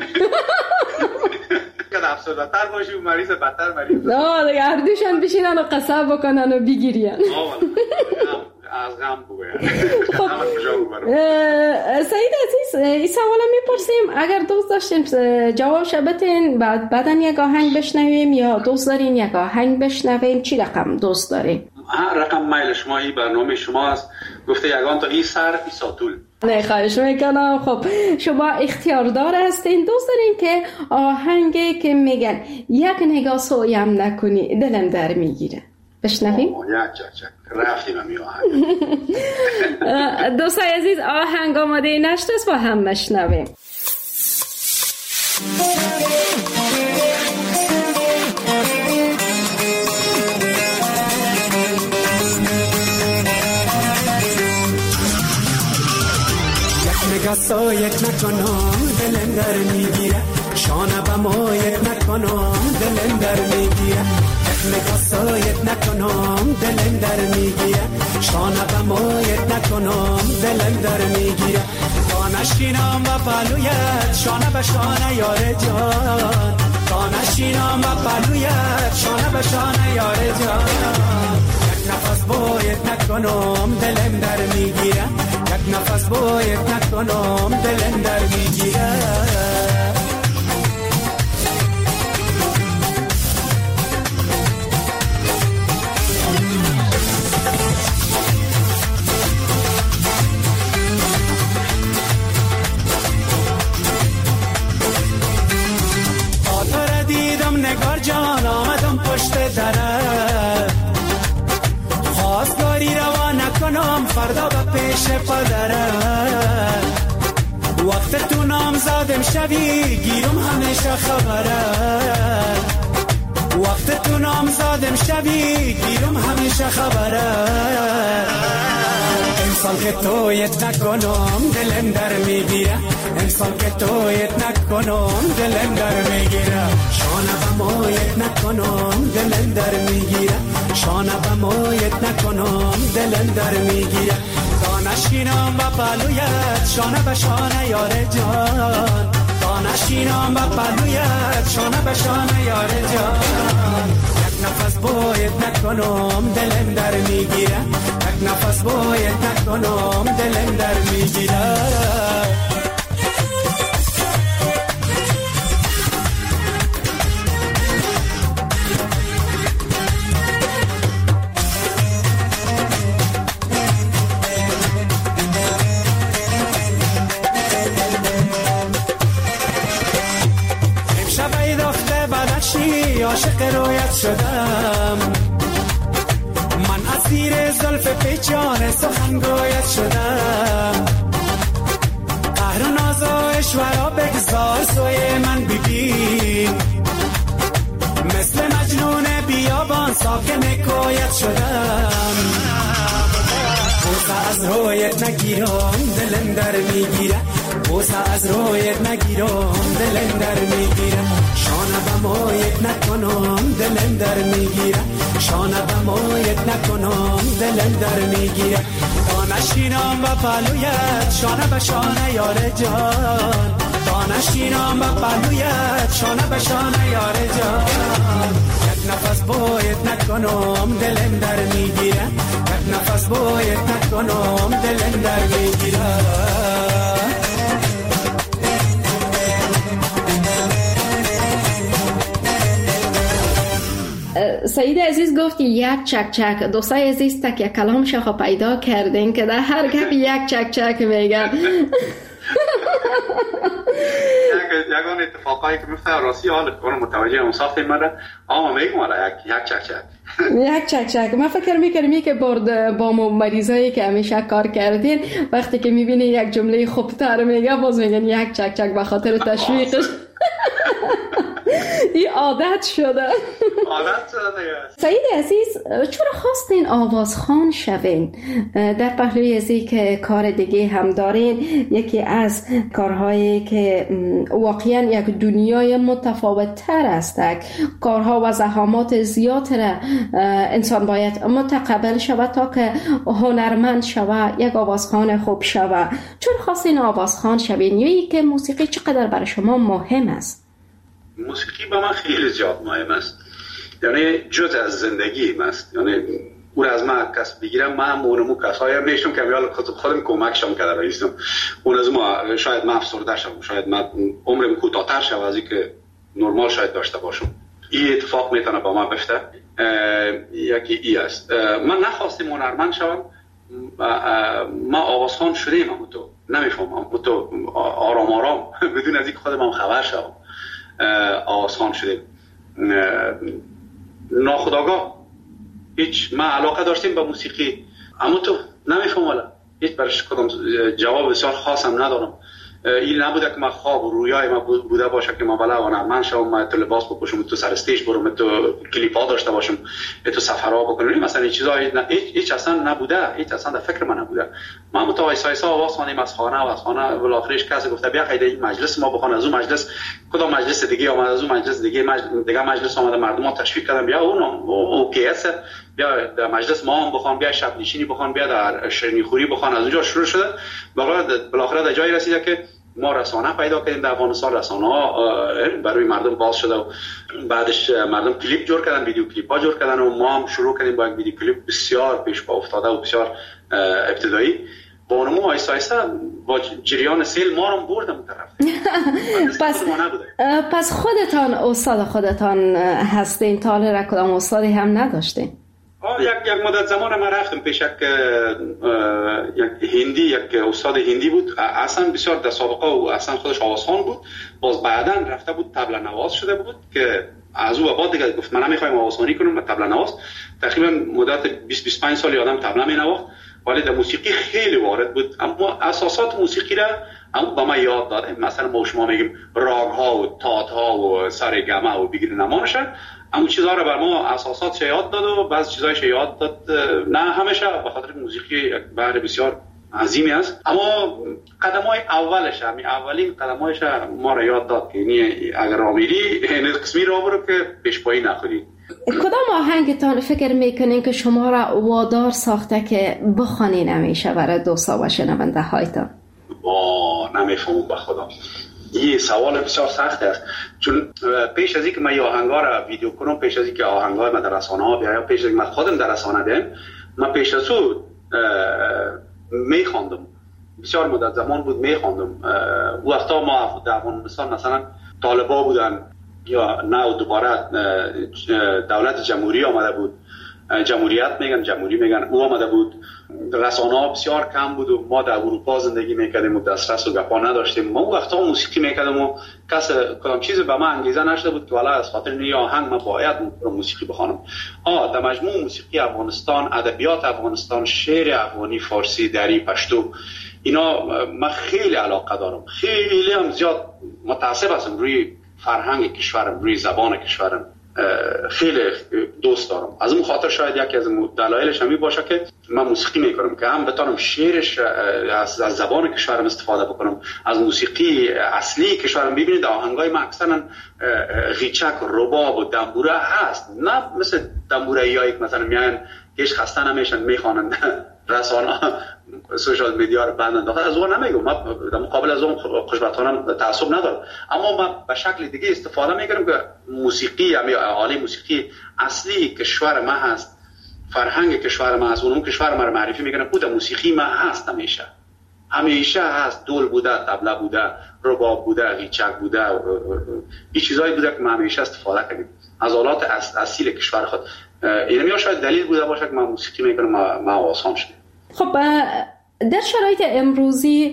افسرده تر باشی و مریض بدتر مریض. نه دیگه هر دوشن بشینن و قصب بکنن و بگیرین. از غم بگوین. خب سعید عزیز این سوالا میپرسیم اگر دوست داشتیم جوابش بتین بعد بعدن یک آهنگ بشنویم یا دوست دارین یک آهنگ بشنویم چی رقم دوست دارین؟ هر رقم میل شما این برنامه شما است. گفته یگان تا این سر ای ساتول نه خواهش میکنم. خب شما اختیاردار هستین، دوست دارین که آهنگی که میگن یک نگاه سویم نکنی دلم در میگیره بشنویم؟ یک چک چک رفتیم همی آهنگ. دوستای عزیز آهنگ آماده نشت است با هم بشنویم. سایت نکنم دلم در میگیره، شانه به مایت نکنم دلم در میگیره، یک نگاه سایت نکنم دلم در میگیره، شانه به مایت نکنم دلم در میگیره، تا نشینم و پلویت شانه به شانه یار جان، تا نشینم و پلویت شانه به شانه یار جان، یک نفس باید نکنم دلم در میگیره، یک نفس باید نکنم دلم در میگیره. آتر دیدم نگار جان آمدم پشت درت، خواستگاری روا نکنم فردا به پیش پدرت، وقت تو نام زادم شوی گیرم همیشه خبرت، وقت تو نام زادم شوی گیرم همیشه خبرت، انسان که تویت نکنم دلم در میگیره، انسان که تویت نکنم دلم در میگیره، شانه به مایت نکنم دلم در میگیره، شانه به مایت نکنم دلم در میگیره، تا نشینم به پلویت شانه به شانه یار جان، تا نشینم به پلویت شانه به شانه یار جان، یک نفس باید نکنم دلم در میگیره، یک نفس باید نکنم دلم در میگیره. عاشق رویت شدم من، اسیر زلف پیچان سخنگویت شدم، قهر و ناز و اشورا بگذار سوی من ببین، مثل مجنون بیابان ساکن کویت شدم، بوسه از رویت نگیرم دلم در میگیره، بوسه از رویت نگیرم دلم در میگیره، شانه به مایت نکنم دلم در میگیره، شانه به مایت نکنم دلم در میگیره، تا نشینم به پلویت شانه به شانه یار جان، تا نشینم به پلویت شانه به شانه یار جان، یک نفس باید نکنم دلم در میگیره، یک نفس باید نکنم دلم در میگیره. سعید عزیز گفت یک چک چک، دوستای عزیز تک یک کلام شخو پیدا کردین که در هر گپ یک چک چک میگن. یگان اتفاقایی که میفته راستی حال کنم متوجه اون ساخت مره اما میگم والا یک یک چک چک یک چک چک. من فکر میکردم که برد با مریضایی که همیشه کار کردین وقتی که میبینی یک جمله خوبتر میگه باز میگن یک چک چک به خاطر تشویقش. این عادت شده. عادت شده. سعید عزیز چرا خواستین آوازخوان شوین؟ در پهلوی ازی که کار دیگه هم دارین، یکی از کارهایی که واقعا یک دنیای متفاوت تر است، کارها و زحمات زیاد را انسان باید متقبل شود تا که هنرمند شود، یک آوازخوان خوب شود. چرا خواستین آوازخوان شوین؟ یا ای که موسیقی چقدر برای شما مهم است؟ موسیقی به من خیلی زیاد مهم است، یعنی جز از زندگی است، یعنی او از من کس بگیرم من مونمو کسایی میشتم که بیال خودم کمکشم کرده رایستم، اون از ما شاید من افسرده شم، شاید من عمرم کوتاه‌تر شد از اینکه نرمال شاید داشته باشم. این اتفاق میتونه با من بفته. یکی ای است، من نخواستم هنرمند شوم، ما آوازخوان شدیم هم تو نمیفهمم. تو آرام آرام بدون از اینکه خودم خبر شوم آسان شده. ناخودآگاه هیچ ما علاقه داشتیم به موسیقی، اما تو نمیفهمم والا هیچ برش کدام جواب بسیار خاصم ندارم. این نبوده که من خواب و رویای من بوده باشه که من بالا هنرمند شوم، من تو لباس بپوشم، تو سر استیج برم، تو کلیپ ها داشته باشم، تو سفرها بکنم. مثلا این چیزا هیچ هیچ اصلا نبوده، هیچ اصلا در فکر من نبوده. ما متوایس ایسا آواز خوانیم از خانه و از خانه و آخرش کسی گفته بیا قید این مجلس ما بخوان، از اون مجلس کدام مجلس دیگه اومد، از اون مجلس دیگه مجلس دیگه مجلس اومد، مردم ها تشویق کردن بیا اون اوکی است، بیا در مجلس ما هم بخوان، بیا شب نشینی بخوان، بیا در شیرینی خوری بخوان. از اونجا شروع شده بالاخره در جایی رسیده که ما رسانه پیدا کردیم در افغانستان. رسانه ها برای مردم باز شده و بعدش مردم کلیپ جور کردن، ویدیو کلیپ ها جور کردن و ما هم شروع کردیم با یک ویدیو کلیپ بسیار پیش پا افتاده و بسیار ابتدایی. با اونمو آیسا آیسا با جریان سیل ما رو بردم طرف. پس پس خودتان استاد خودتان هستین؟ تا حالا کدام استادی هم نداشتین؟ آه یک یک مدت زمان ما رفتم پیش یک یک هندی، یک استاد هندی بود، اصلا بسیار در سابقه و اصلا خودش آوازخوان بود. باز بعداً رفته بود طبله نواز شده بود که از او بعد دیگه گفت من نمیخوایم آوازخوانی کنم، من طبله نواز. تقریبا مدت بیست بیست و پنج سال آدم طبله مینواخت، ولی در موسیقی خیلی وارد بود. اما اساسات موسیقی را اما با ما یاد داده. مثلا ما شما میگیم راگ ها و تات ها و سارگامه و بگیر نمانشن، اما چیزها رو بر ما اساسات یاد داد و بعضی چیزایش یاد داد. نه همیشه، به خاطر موسیقی یک بحر بسیار عظیمی است، اما قدمای اولش همین اولین قدمایش ما رو یاد داد که یعنی اگر رامیری این قسمی را برو که پیشپایی نخوری. کدام آهنگتان فکر میکنین که شما را وادار ساخته که بخوانین همیشه برای دوستا و شنونده هایتان؟ با نمیفهمم به خدا. این سوال بسیار سخت است، چون پیش از اینکه من این آهنگا را ویدیو کنم، پیش از اینکه آهنگای من در رسانه ها بیایم، پیش از اینکه من خودم در رسانه بیایم، من پیش از او میخواندم. بسیار مدت زمان بود میخواندم. وقتا ما در افغانستان مثلا طالبا بودن یا نه دوباره دولت جمهوری آمده بود، جمهوریت میگن، جمهوری میگن، او آمده بود. رسانه ها بسیار کم بود و ما در اروپا زندگی میکردیم و دسترس و گپا نداشتیم. ما وقتا موسیقی میکردیم و کس کدام چیز به من انگیزه نشده بود که والا از خاطر این آهنگ من باید موسیقی بخوانم. آه در مجموع موسیقی افغانستان، ادبیات افغانستان، شعر افغانی، فارسی، دری، پشتو، اینا من خیلی علاقه دارم. خیلی هم زیاد متعصب هستم روی فرهنگ کشورم، روی زبان کشورم. خیلی دوست دارم. از اون خاطر شاید یکی از دلایلش همین باشه که من موسیقی میکنم که هم بتونم شعرش از زبان کشورم استفاده بکنم، از موسیقی اصلی کشورم. ببینید آهنگای من اکثرا غیچک، رباب و دنبوره هست، نه مثل دنبوره هایی که مثلا میان هیچ خسته نمیشن میخوانند رسانه سوشال میدیا رو بند انداخته. از اون نمیگم، من در مقابل از اون خوشبختانه تعصب ندارم، اما من به شکل دیگه استفاده میکنم که موسیقی یا عالی موسیقی اصلی کشور ما هست، فرهنگ کشور ما هست، اون کشور ما رو معرفی میکنم. بود موسیقی ما هست، همیشه همیشه هست. دول بوده، طبله بوده، رباب بوده، غیچک بوده، این چیزایی بوده که ما همیشه استفاده کردیم از آلات اصیل کشور خود. اینم شاید دلیل بوده باشه که من موسیقی میکنم، ما آسان شده. خب در شرایط امروزی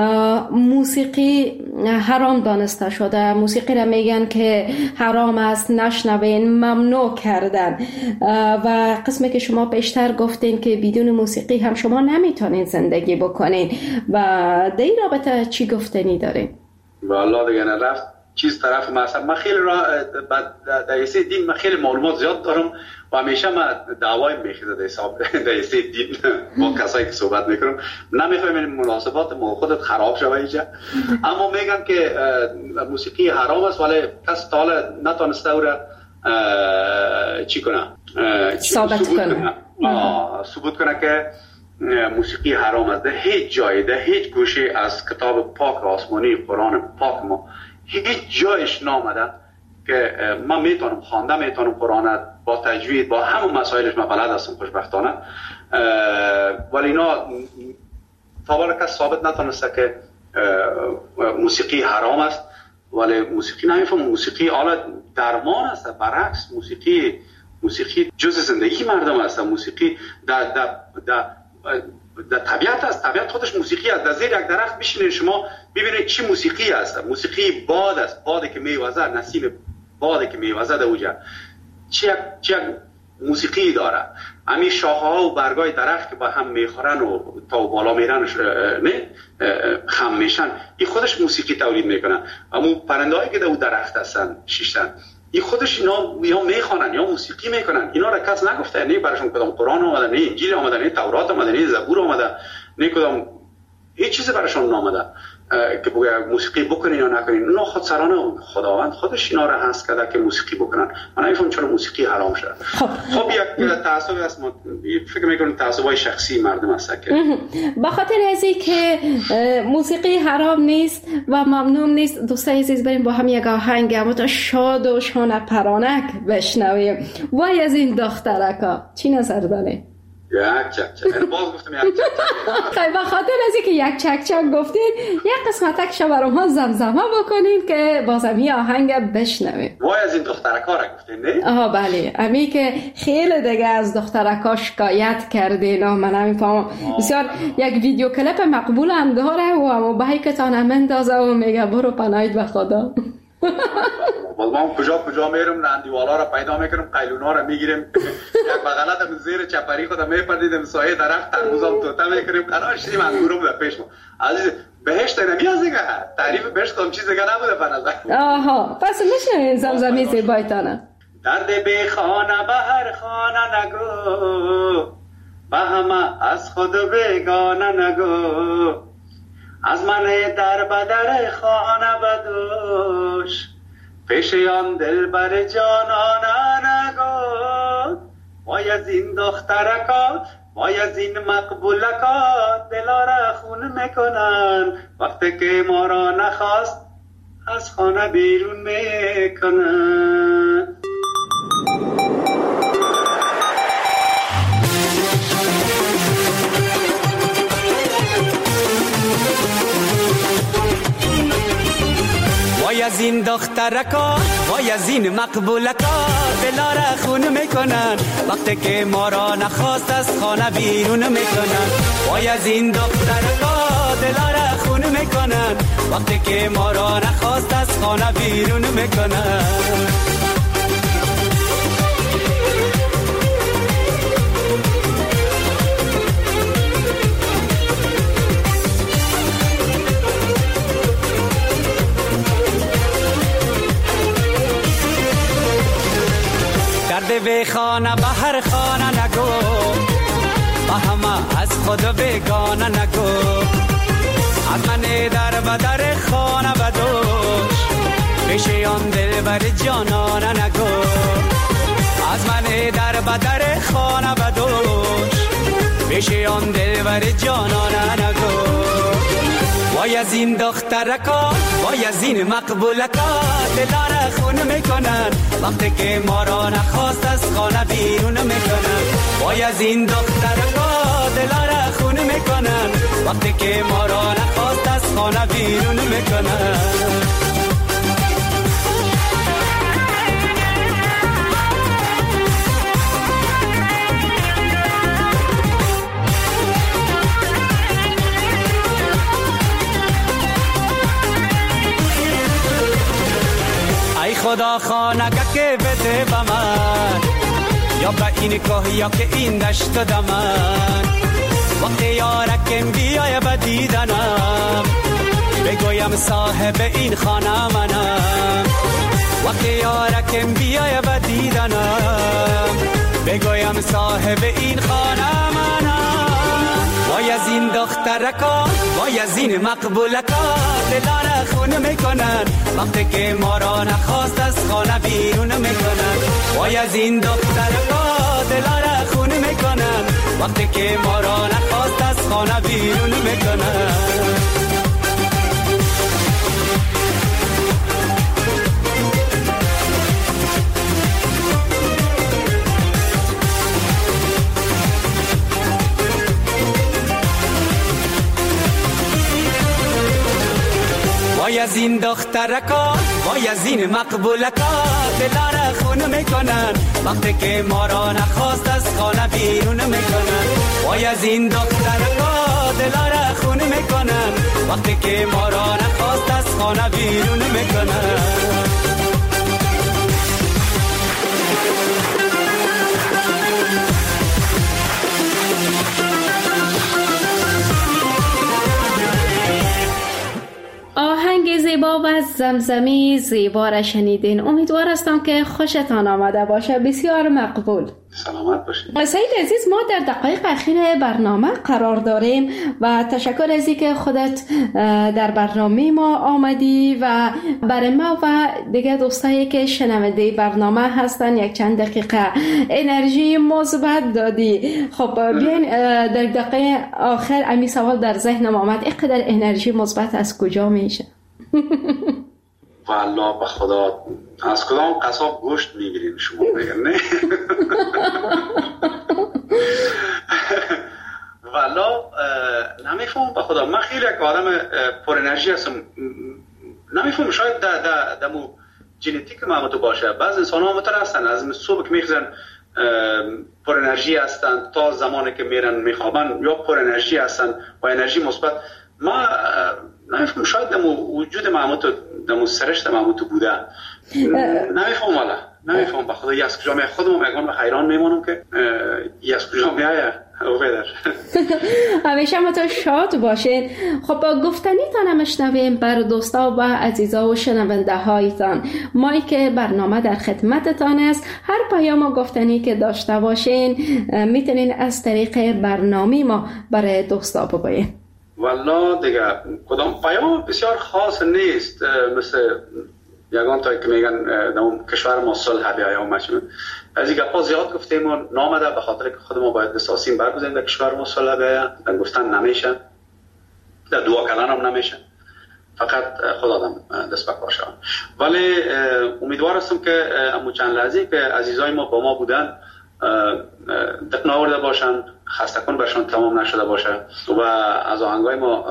موسیقی حرام دانسته شده، موسیقی را میگن که حرام است، نشنوین، ممنوع کردن. و قسمی که شما پیشتر گفتین که بدون موسیقی هم شما نمیتونین زندگی بکنین، و در این رابطه چی گفتنی دارین؟ والله دیگه نرفت چیز طرف مثلا من خیلی را در ایسه دین من خیلی معلومات زیاد دارم و همیشه من دعوای میخیزه در حساب در ایسه دین با کسایی که صحبت میکنم. نمیخوایم این مناسبات ما خودت خراب شوه اینجا، اما میگن که موسیقی حرام است، ولی کس تا حالا نتونسته او را چی کنه، ثابت کنه، ثبوت کنه که موسیقی حرام است. در هیچ جای، در هیچ گوشه از کتاب پاک آسمانی قرآن پاک ما هیچ جایش نامده که من میتونم خوانده، میتونم قرآن با تجوید با همون مسائلش من بلد هستم خوشبختانه، ولی اینا تا کس ثابت نتونسته که موسیقی حرام است. ولی موسیقی نمیفهم، موسیقی حالا درمان است، برعکس موسیقی موسیقی جز زندگی مردم است. موسیقی در در در در طبیعت است، طبیعت خودش موسیقی است. در زیر یک درخت بشینید شما ببینید چی موسیقی است. موسیقی باد است، بادی که میوزه، نسیم بادی که میوزه در اوجا چه چه موسیقی داره. همین شاخه‌ها و برگای درخت که با هم میخورن و تا بالا میرن نه خم میشن، این خودش موسیقی تولید میکنن. اما پرنده‌هایی که در اون درخت هستن شیشتن، این خودش اینا یا میخوانن یا موسیقی میکنن. اینا را کس نگفته، نه براشون کدام قرآن اومده، نه انجیل اومده، نه تورات اومده، نه زبور اومده، نه کدام هیچ چیزی براشون نامده که بگه موسیقی بکنین یا نکنین. اونا خودسرانه خداوند خودش اینا را هست کرده که موسیقی بکنن. من نمیفهم چرا موسیقی حرام شده. خب, خب یک تعصب است، فکر میکنم تعصبای شخصی مردم است که به خاطر ازی که موسیقی حرام نیست و ممنوع نیست، دوستای عزیز بریم با هم یک آهنگ مت شاد و شانه پرانک بشنویم. وای از این دخترکا، چی نظر داره؟ یک چک چک. من باز گفتم یک چک چک. خیلی به خاطر از اینکه یک چک چک گفتین، یک قسمتک شبرم‌ها زمزمه بکنین که بازم این آهنگ بشنویم. وای از این دخترکا را گفتین نه؟ آها بله، امی که خیلی دیگه از دخترکا شکایت کردین. من نمیفهمم، بسیار یک ویدیو کلیپ مقبول هم داره و اما بهی که تانه مندازه و میگه برو پناهید به خدا. باز ما کجا کجا میرم، نندیوالا را پیدا میکنم، قیلونا را میگیریم، یک بغلت زیر چپری خودم میپردیدم، سایه درخت تربوزم توته میکنیم، قرار شدیم انگورم در پیش ما. عزیز بهشت نمیاد دیگه، تعریف بهشت کدام چیز دیگه نبوده به نظر. آها پس میشنویم زمزمه زیبایتانه. درد بی خانه به هر خانه نگو، به همه از خود بیگانه نگو، از من در بدر خانه بدوش، پیش آن دل بر جانانه نگو. وای از این دخترکا، وای از این مقبولکا، دلا را خون میکنن، وقتی که ما را نخواست از خانه بیرون میکنن. وای از این دخترکا، وای از این مقبولکا، دلا را خون میکنن، وقتی که ما را نخواست از خانه بیرون میکنن. وای از این دخترکا، دلا را خون میکنن، وقتی که ما را نخواست از خانه بیرون میکنن. درد به خانه به هر خانه نگو، با همه از خود بیگانه نگو، از من در بدر خانه بدوش، پیش آن دل بر جانانه نگو، از من در بدر خانه بدوش، پیش آن دل بر جانانه نگو. وای از این دخترکا، وای از این مقبولکا، دلار خون میکنن، وقتی که ما را نخواست از خانه بیرون میکنن. وای از این دخترکا، دلار خون میکنن، وقتی که ما را نخواست از خانه بیرون میکنن. خدا خانگه که بده به من، یا به این کوه یا که این دشت دمن، وقتی یارکم بیای به دیدنم، بگویم صاحب این خانه منم. وقتی یارکم بیای به دیدنم، بگویم صاحب این خانه منم. وای از این دخترکا، وای از این مقبولکا، دلار خون میکنن، وقتی که ما را نخواست از خانه بیرون میکنن. وای از این دخترکا، دلار خون میکنن، وقتی که ما را نخواست از خانه بیرون میکنن. وای از این دخترکا وای از این مقبولکا دلار خون میکنن وقتی که ما را نخواست از خانه بیرون میکنن وای از این دخترکا دلار خون میکنن وقتی که ما را نخواست از خانه بیرون میکنن آهنگ زیبا و زمزمی زیبا را شنیدین. امیدوار هستم که خوشتان آمده باشه. بسیار مقبول. سلامت باشید. سعید عزیز، ما در دقایق اخیر برنامه قرار داریم و تشکر از اینکه خودت در برنامه ما آمدی و برای ما و دیگه دوستایی که شنونده برنامه هستن یک چند دقیقه انرژی مثبت دادی. خب بیاین در دقیقه آخر امی سوال در ذهنم آمد، اینقدر انرژی مثبت از کجا میشه؟ والله به خدا از کدام قصاب گوشت میگیرین شما بگن نه؟ والله نمیفهم به خدا. من خیلی یک آدم پر انرژی هستم. نمیفهم شاید در در دمو ژنتیک ما تو باشه. بعض انسان ها متر هستن از صبح که میخزن پر انرژی هستن تا زمانی که میرن میخوابن یا پر انرژی هستن با انرژی مثبت. ما نمیفهم شاید دمو وجود معموت دمو سرشت معموت بوده. نمیفهم والا نمیفهم به خدا. از کجا می خودم میگم حیران میمونم که از کجا میایه او بدر. همیشه ما تو شاد باشین. خب با گفتنیتان هم شنویم بر دوستا و عزیزا و شنونده هایتان. مایی که برنامه در خدمتتان است. هر پیام و گفتنی که داشته باشین میتونین از طریق برنامه ما برای دوستا بگوین. والله دیگه کدام پیام بسیار خاص نیست، مثل یگان تا که میگن در کشور ما صلح بیاید و مچون از این گپا زیاد گفتیم و نامده به خاطر که خود ما باید دستاسیم برگزیم در کشور ما صلح بیاید. در گفتن نمیشه، در دعا کردن هم نمیشه، فقط خود آدم دست به کار شود. ولی امیدوار هستم که امو چند لحظه که عزیزای ما با ما بودن دق ناورده باشن، خستگان برشان تمام نشده باشه و از آهنگای ما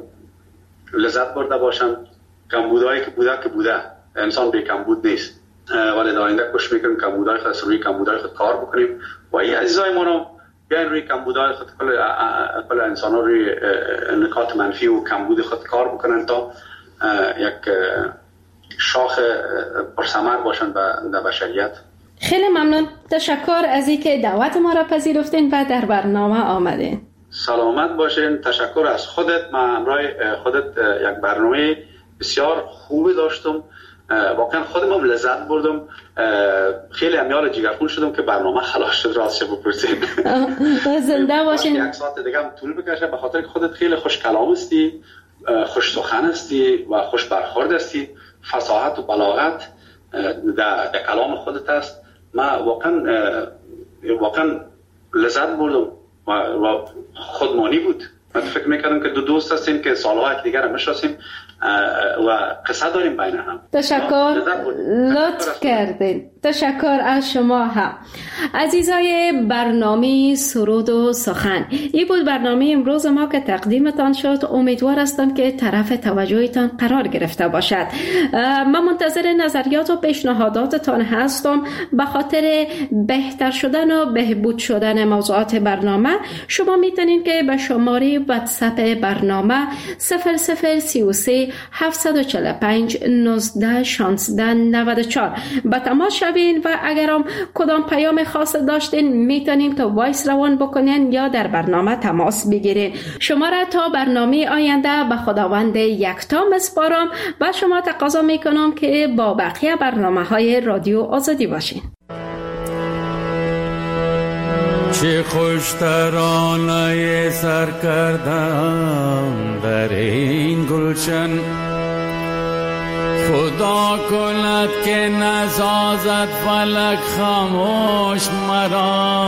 لذت برده باشن. کمبودایی که بوده که بوده، انسان بی کمبود نیست، ولی در آینده کوشش میکنیم کمبودای خود روی کمبودای خود کار بکنیم و این عزیزای ما رو بیاین روی کمبودای خود کل کل انسان ها روی نکات منفی و کمبود خود کار بکنن تا یک شاخ پرثمر باشن در بشریت. خیلی ممنون. تشکر از اینکه دعوت ما را پذیرفتین و در برنامه آمدین. سلامت باشین. تشکر از خودت. من همراه خودت یک برنامه بسیار خوبی داشتم، واقعا خودم هم لذت بردم. خیلی امیال جیگرخون شدم که برنامه خلاص شد راستش بپرسیم. زنده باشین. یک ساعت دیگه هم طول بکشه به خاطر که خودت خیلی خوش کلام هستی، خوش سخن هستی و خوش برخورد هستی. فصاحت و بلاغت در کلام خودت است. من واقعا واقعا لذت بردم و, و خودمانی بود. من فکر میکردم که دو دوست هستیم که سالها یک دیگر هم میشناسیم و قصه داریم بین هم. تشکر، لطف کردین. تشکر از شما هم. عزیزای برنامه سرود و سخن، این بود برنامه امروز ما که تقدیمتان شد. امیدوار هستم که طرف توجهتان قرار گرفته باشد. من منتظر نظریات و پیشنهاداتتان هستم. به خاطر بهتر شدن و بهبود شدن موضوعات برنامه شما میتونید که به شماره واتساپ برنامه صفر صفر سی و سه هفتصد و چهل و پنج نوزده شانزده نود و چهار به تماس شوین و اگرم کدام پیام خاص داشتین میتونین که وایس روان بکنین یا در برنامه تماس بگیرین. شما را تا برنامه آینده به خداوند یکتا میسپارم و شما تقاضا میکنم که با بقیه برنامه های رادیو آزادی باشین. چه خوش ترانه سر کردم در این گلشن، خدا کند که نسازد فلک خاموش مرا.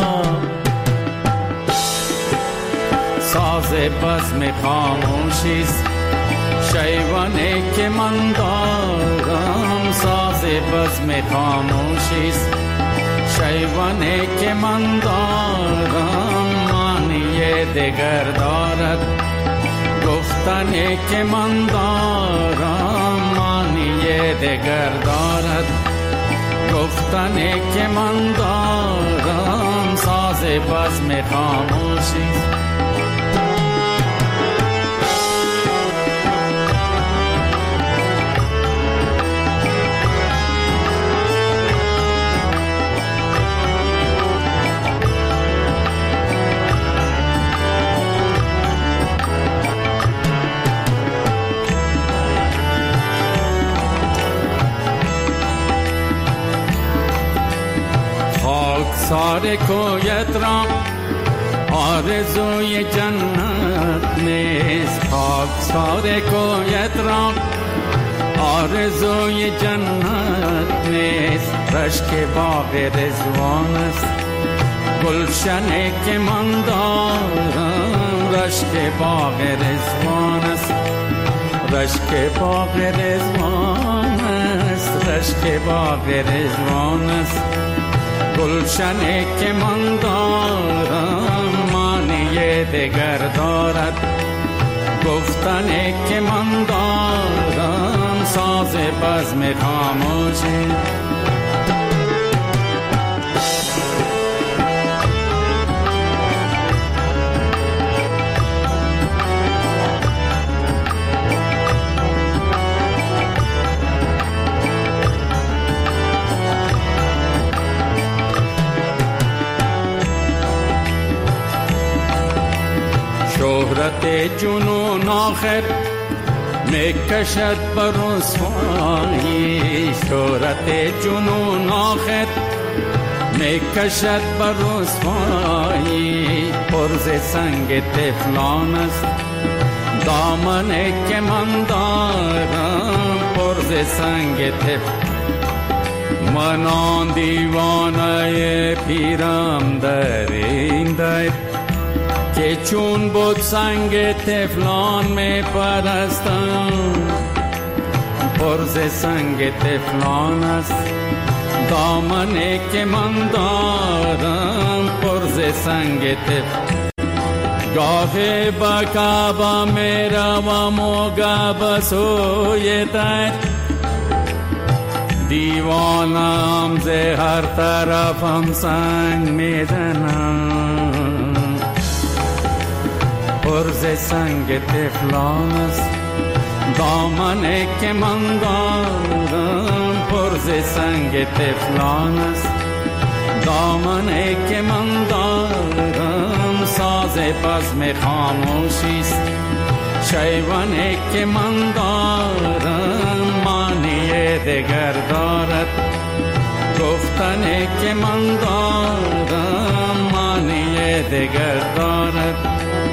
ساز بزم خاموشیست شیوانی که من دارم، ساز بزم خاموشیست شیوانی که من دارم. معنی دگر دارد گفتنی که من دارم معنی دگر دارد، گفتنی که من دارم ساز بزم خاموشی. سار کویت را آرزوی جنت نیست، خاک سار کویت را آرزوی جنت نیست، رشک باغ رضوان است گلشنی که من دارم، رشک باغ رضوان است، رشک باغ رضوان است، رشک باغ رضوان است، گلشنی که من دارم معنی دگر دارد، گفتنی که من دارم ساز بزم خاموشی. شهرت جنون آخر میکشد بر رسوایی، شهرت جنون آخر میکشد بر رسوایی، پرز سنگ طفلان است دامنی که من دارم، پرز سنگ طفلان. من آن دیوانه پیرم در این دیر که چون بود سنگ طفلان می پرستم، پرز سنگ طفلان است دامنی که من دارم، پرز سنگ طفلان. گاهی با کعبه می روم و گاه سوی در، دیوانم ز هر طرفم سنگ می زنم، پرز سنگ طفلان است دامنی که من دارم، پرز سنگ طفلان است دامنی که من دارم ساز بزم خاموشی است، شیوانی که من دارم معنی دگر دارد، گفتنی که من دارم معنی دگر دارد.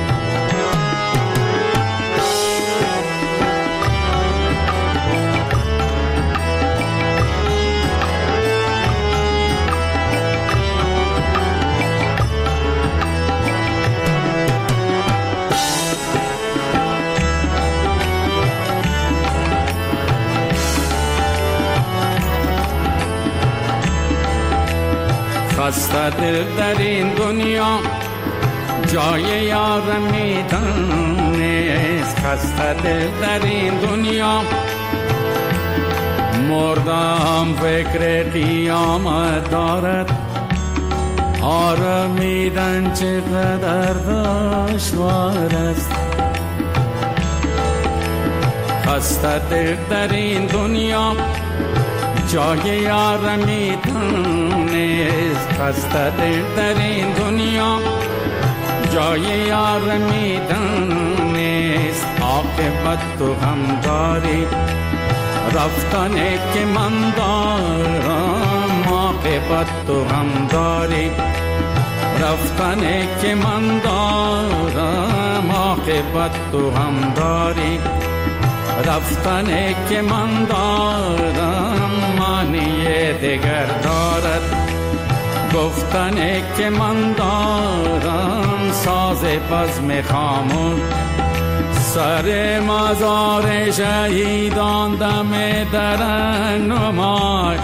خسته دل در این دنیا جای یار میدان نیست، خسته دل در این دنیا مردم فکر قیامت دارد، آرمیدن چقدر دشوار است، خسته دل در این دنیا جای یار میدان نیست، خسته دل در این دنیا جای یار میدان نیست، عاقبت تو هم داری رفتنی که من دارم، عاقبت تو هم داری رفتنی که من دارم، عاقبت تو هم داری رفتنی که من دارم معنی دگر دارد، گفتنی که من دارم ساز بزم خاموش. سر مزار شهیدان دم درنگ نمای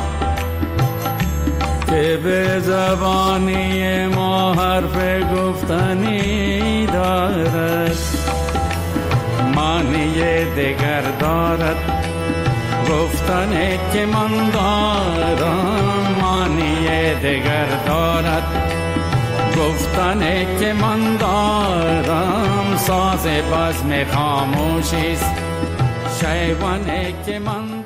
که به زبانی ما حرف گفتنی دارد، دگر دارد، گفتن که من دارم معنی دگر دارد، گفتن که من دارم ساز بزم خاموشی است، شیوان که من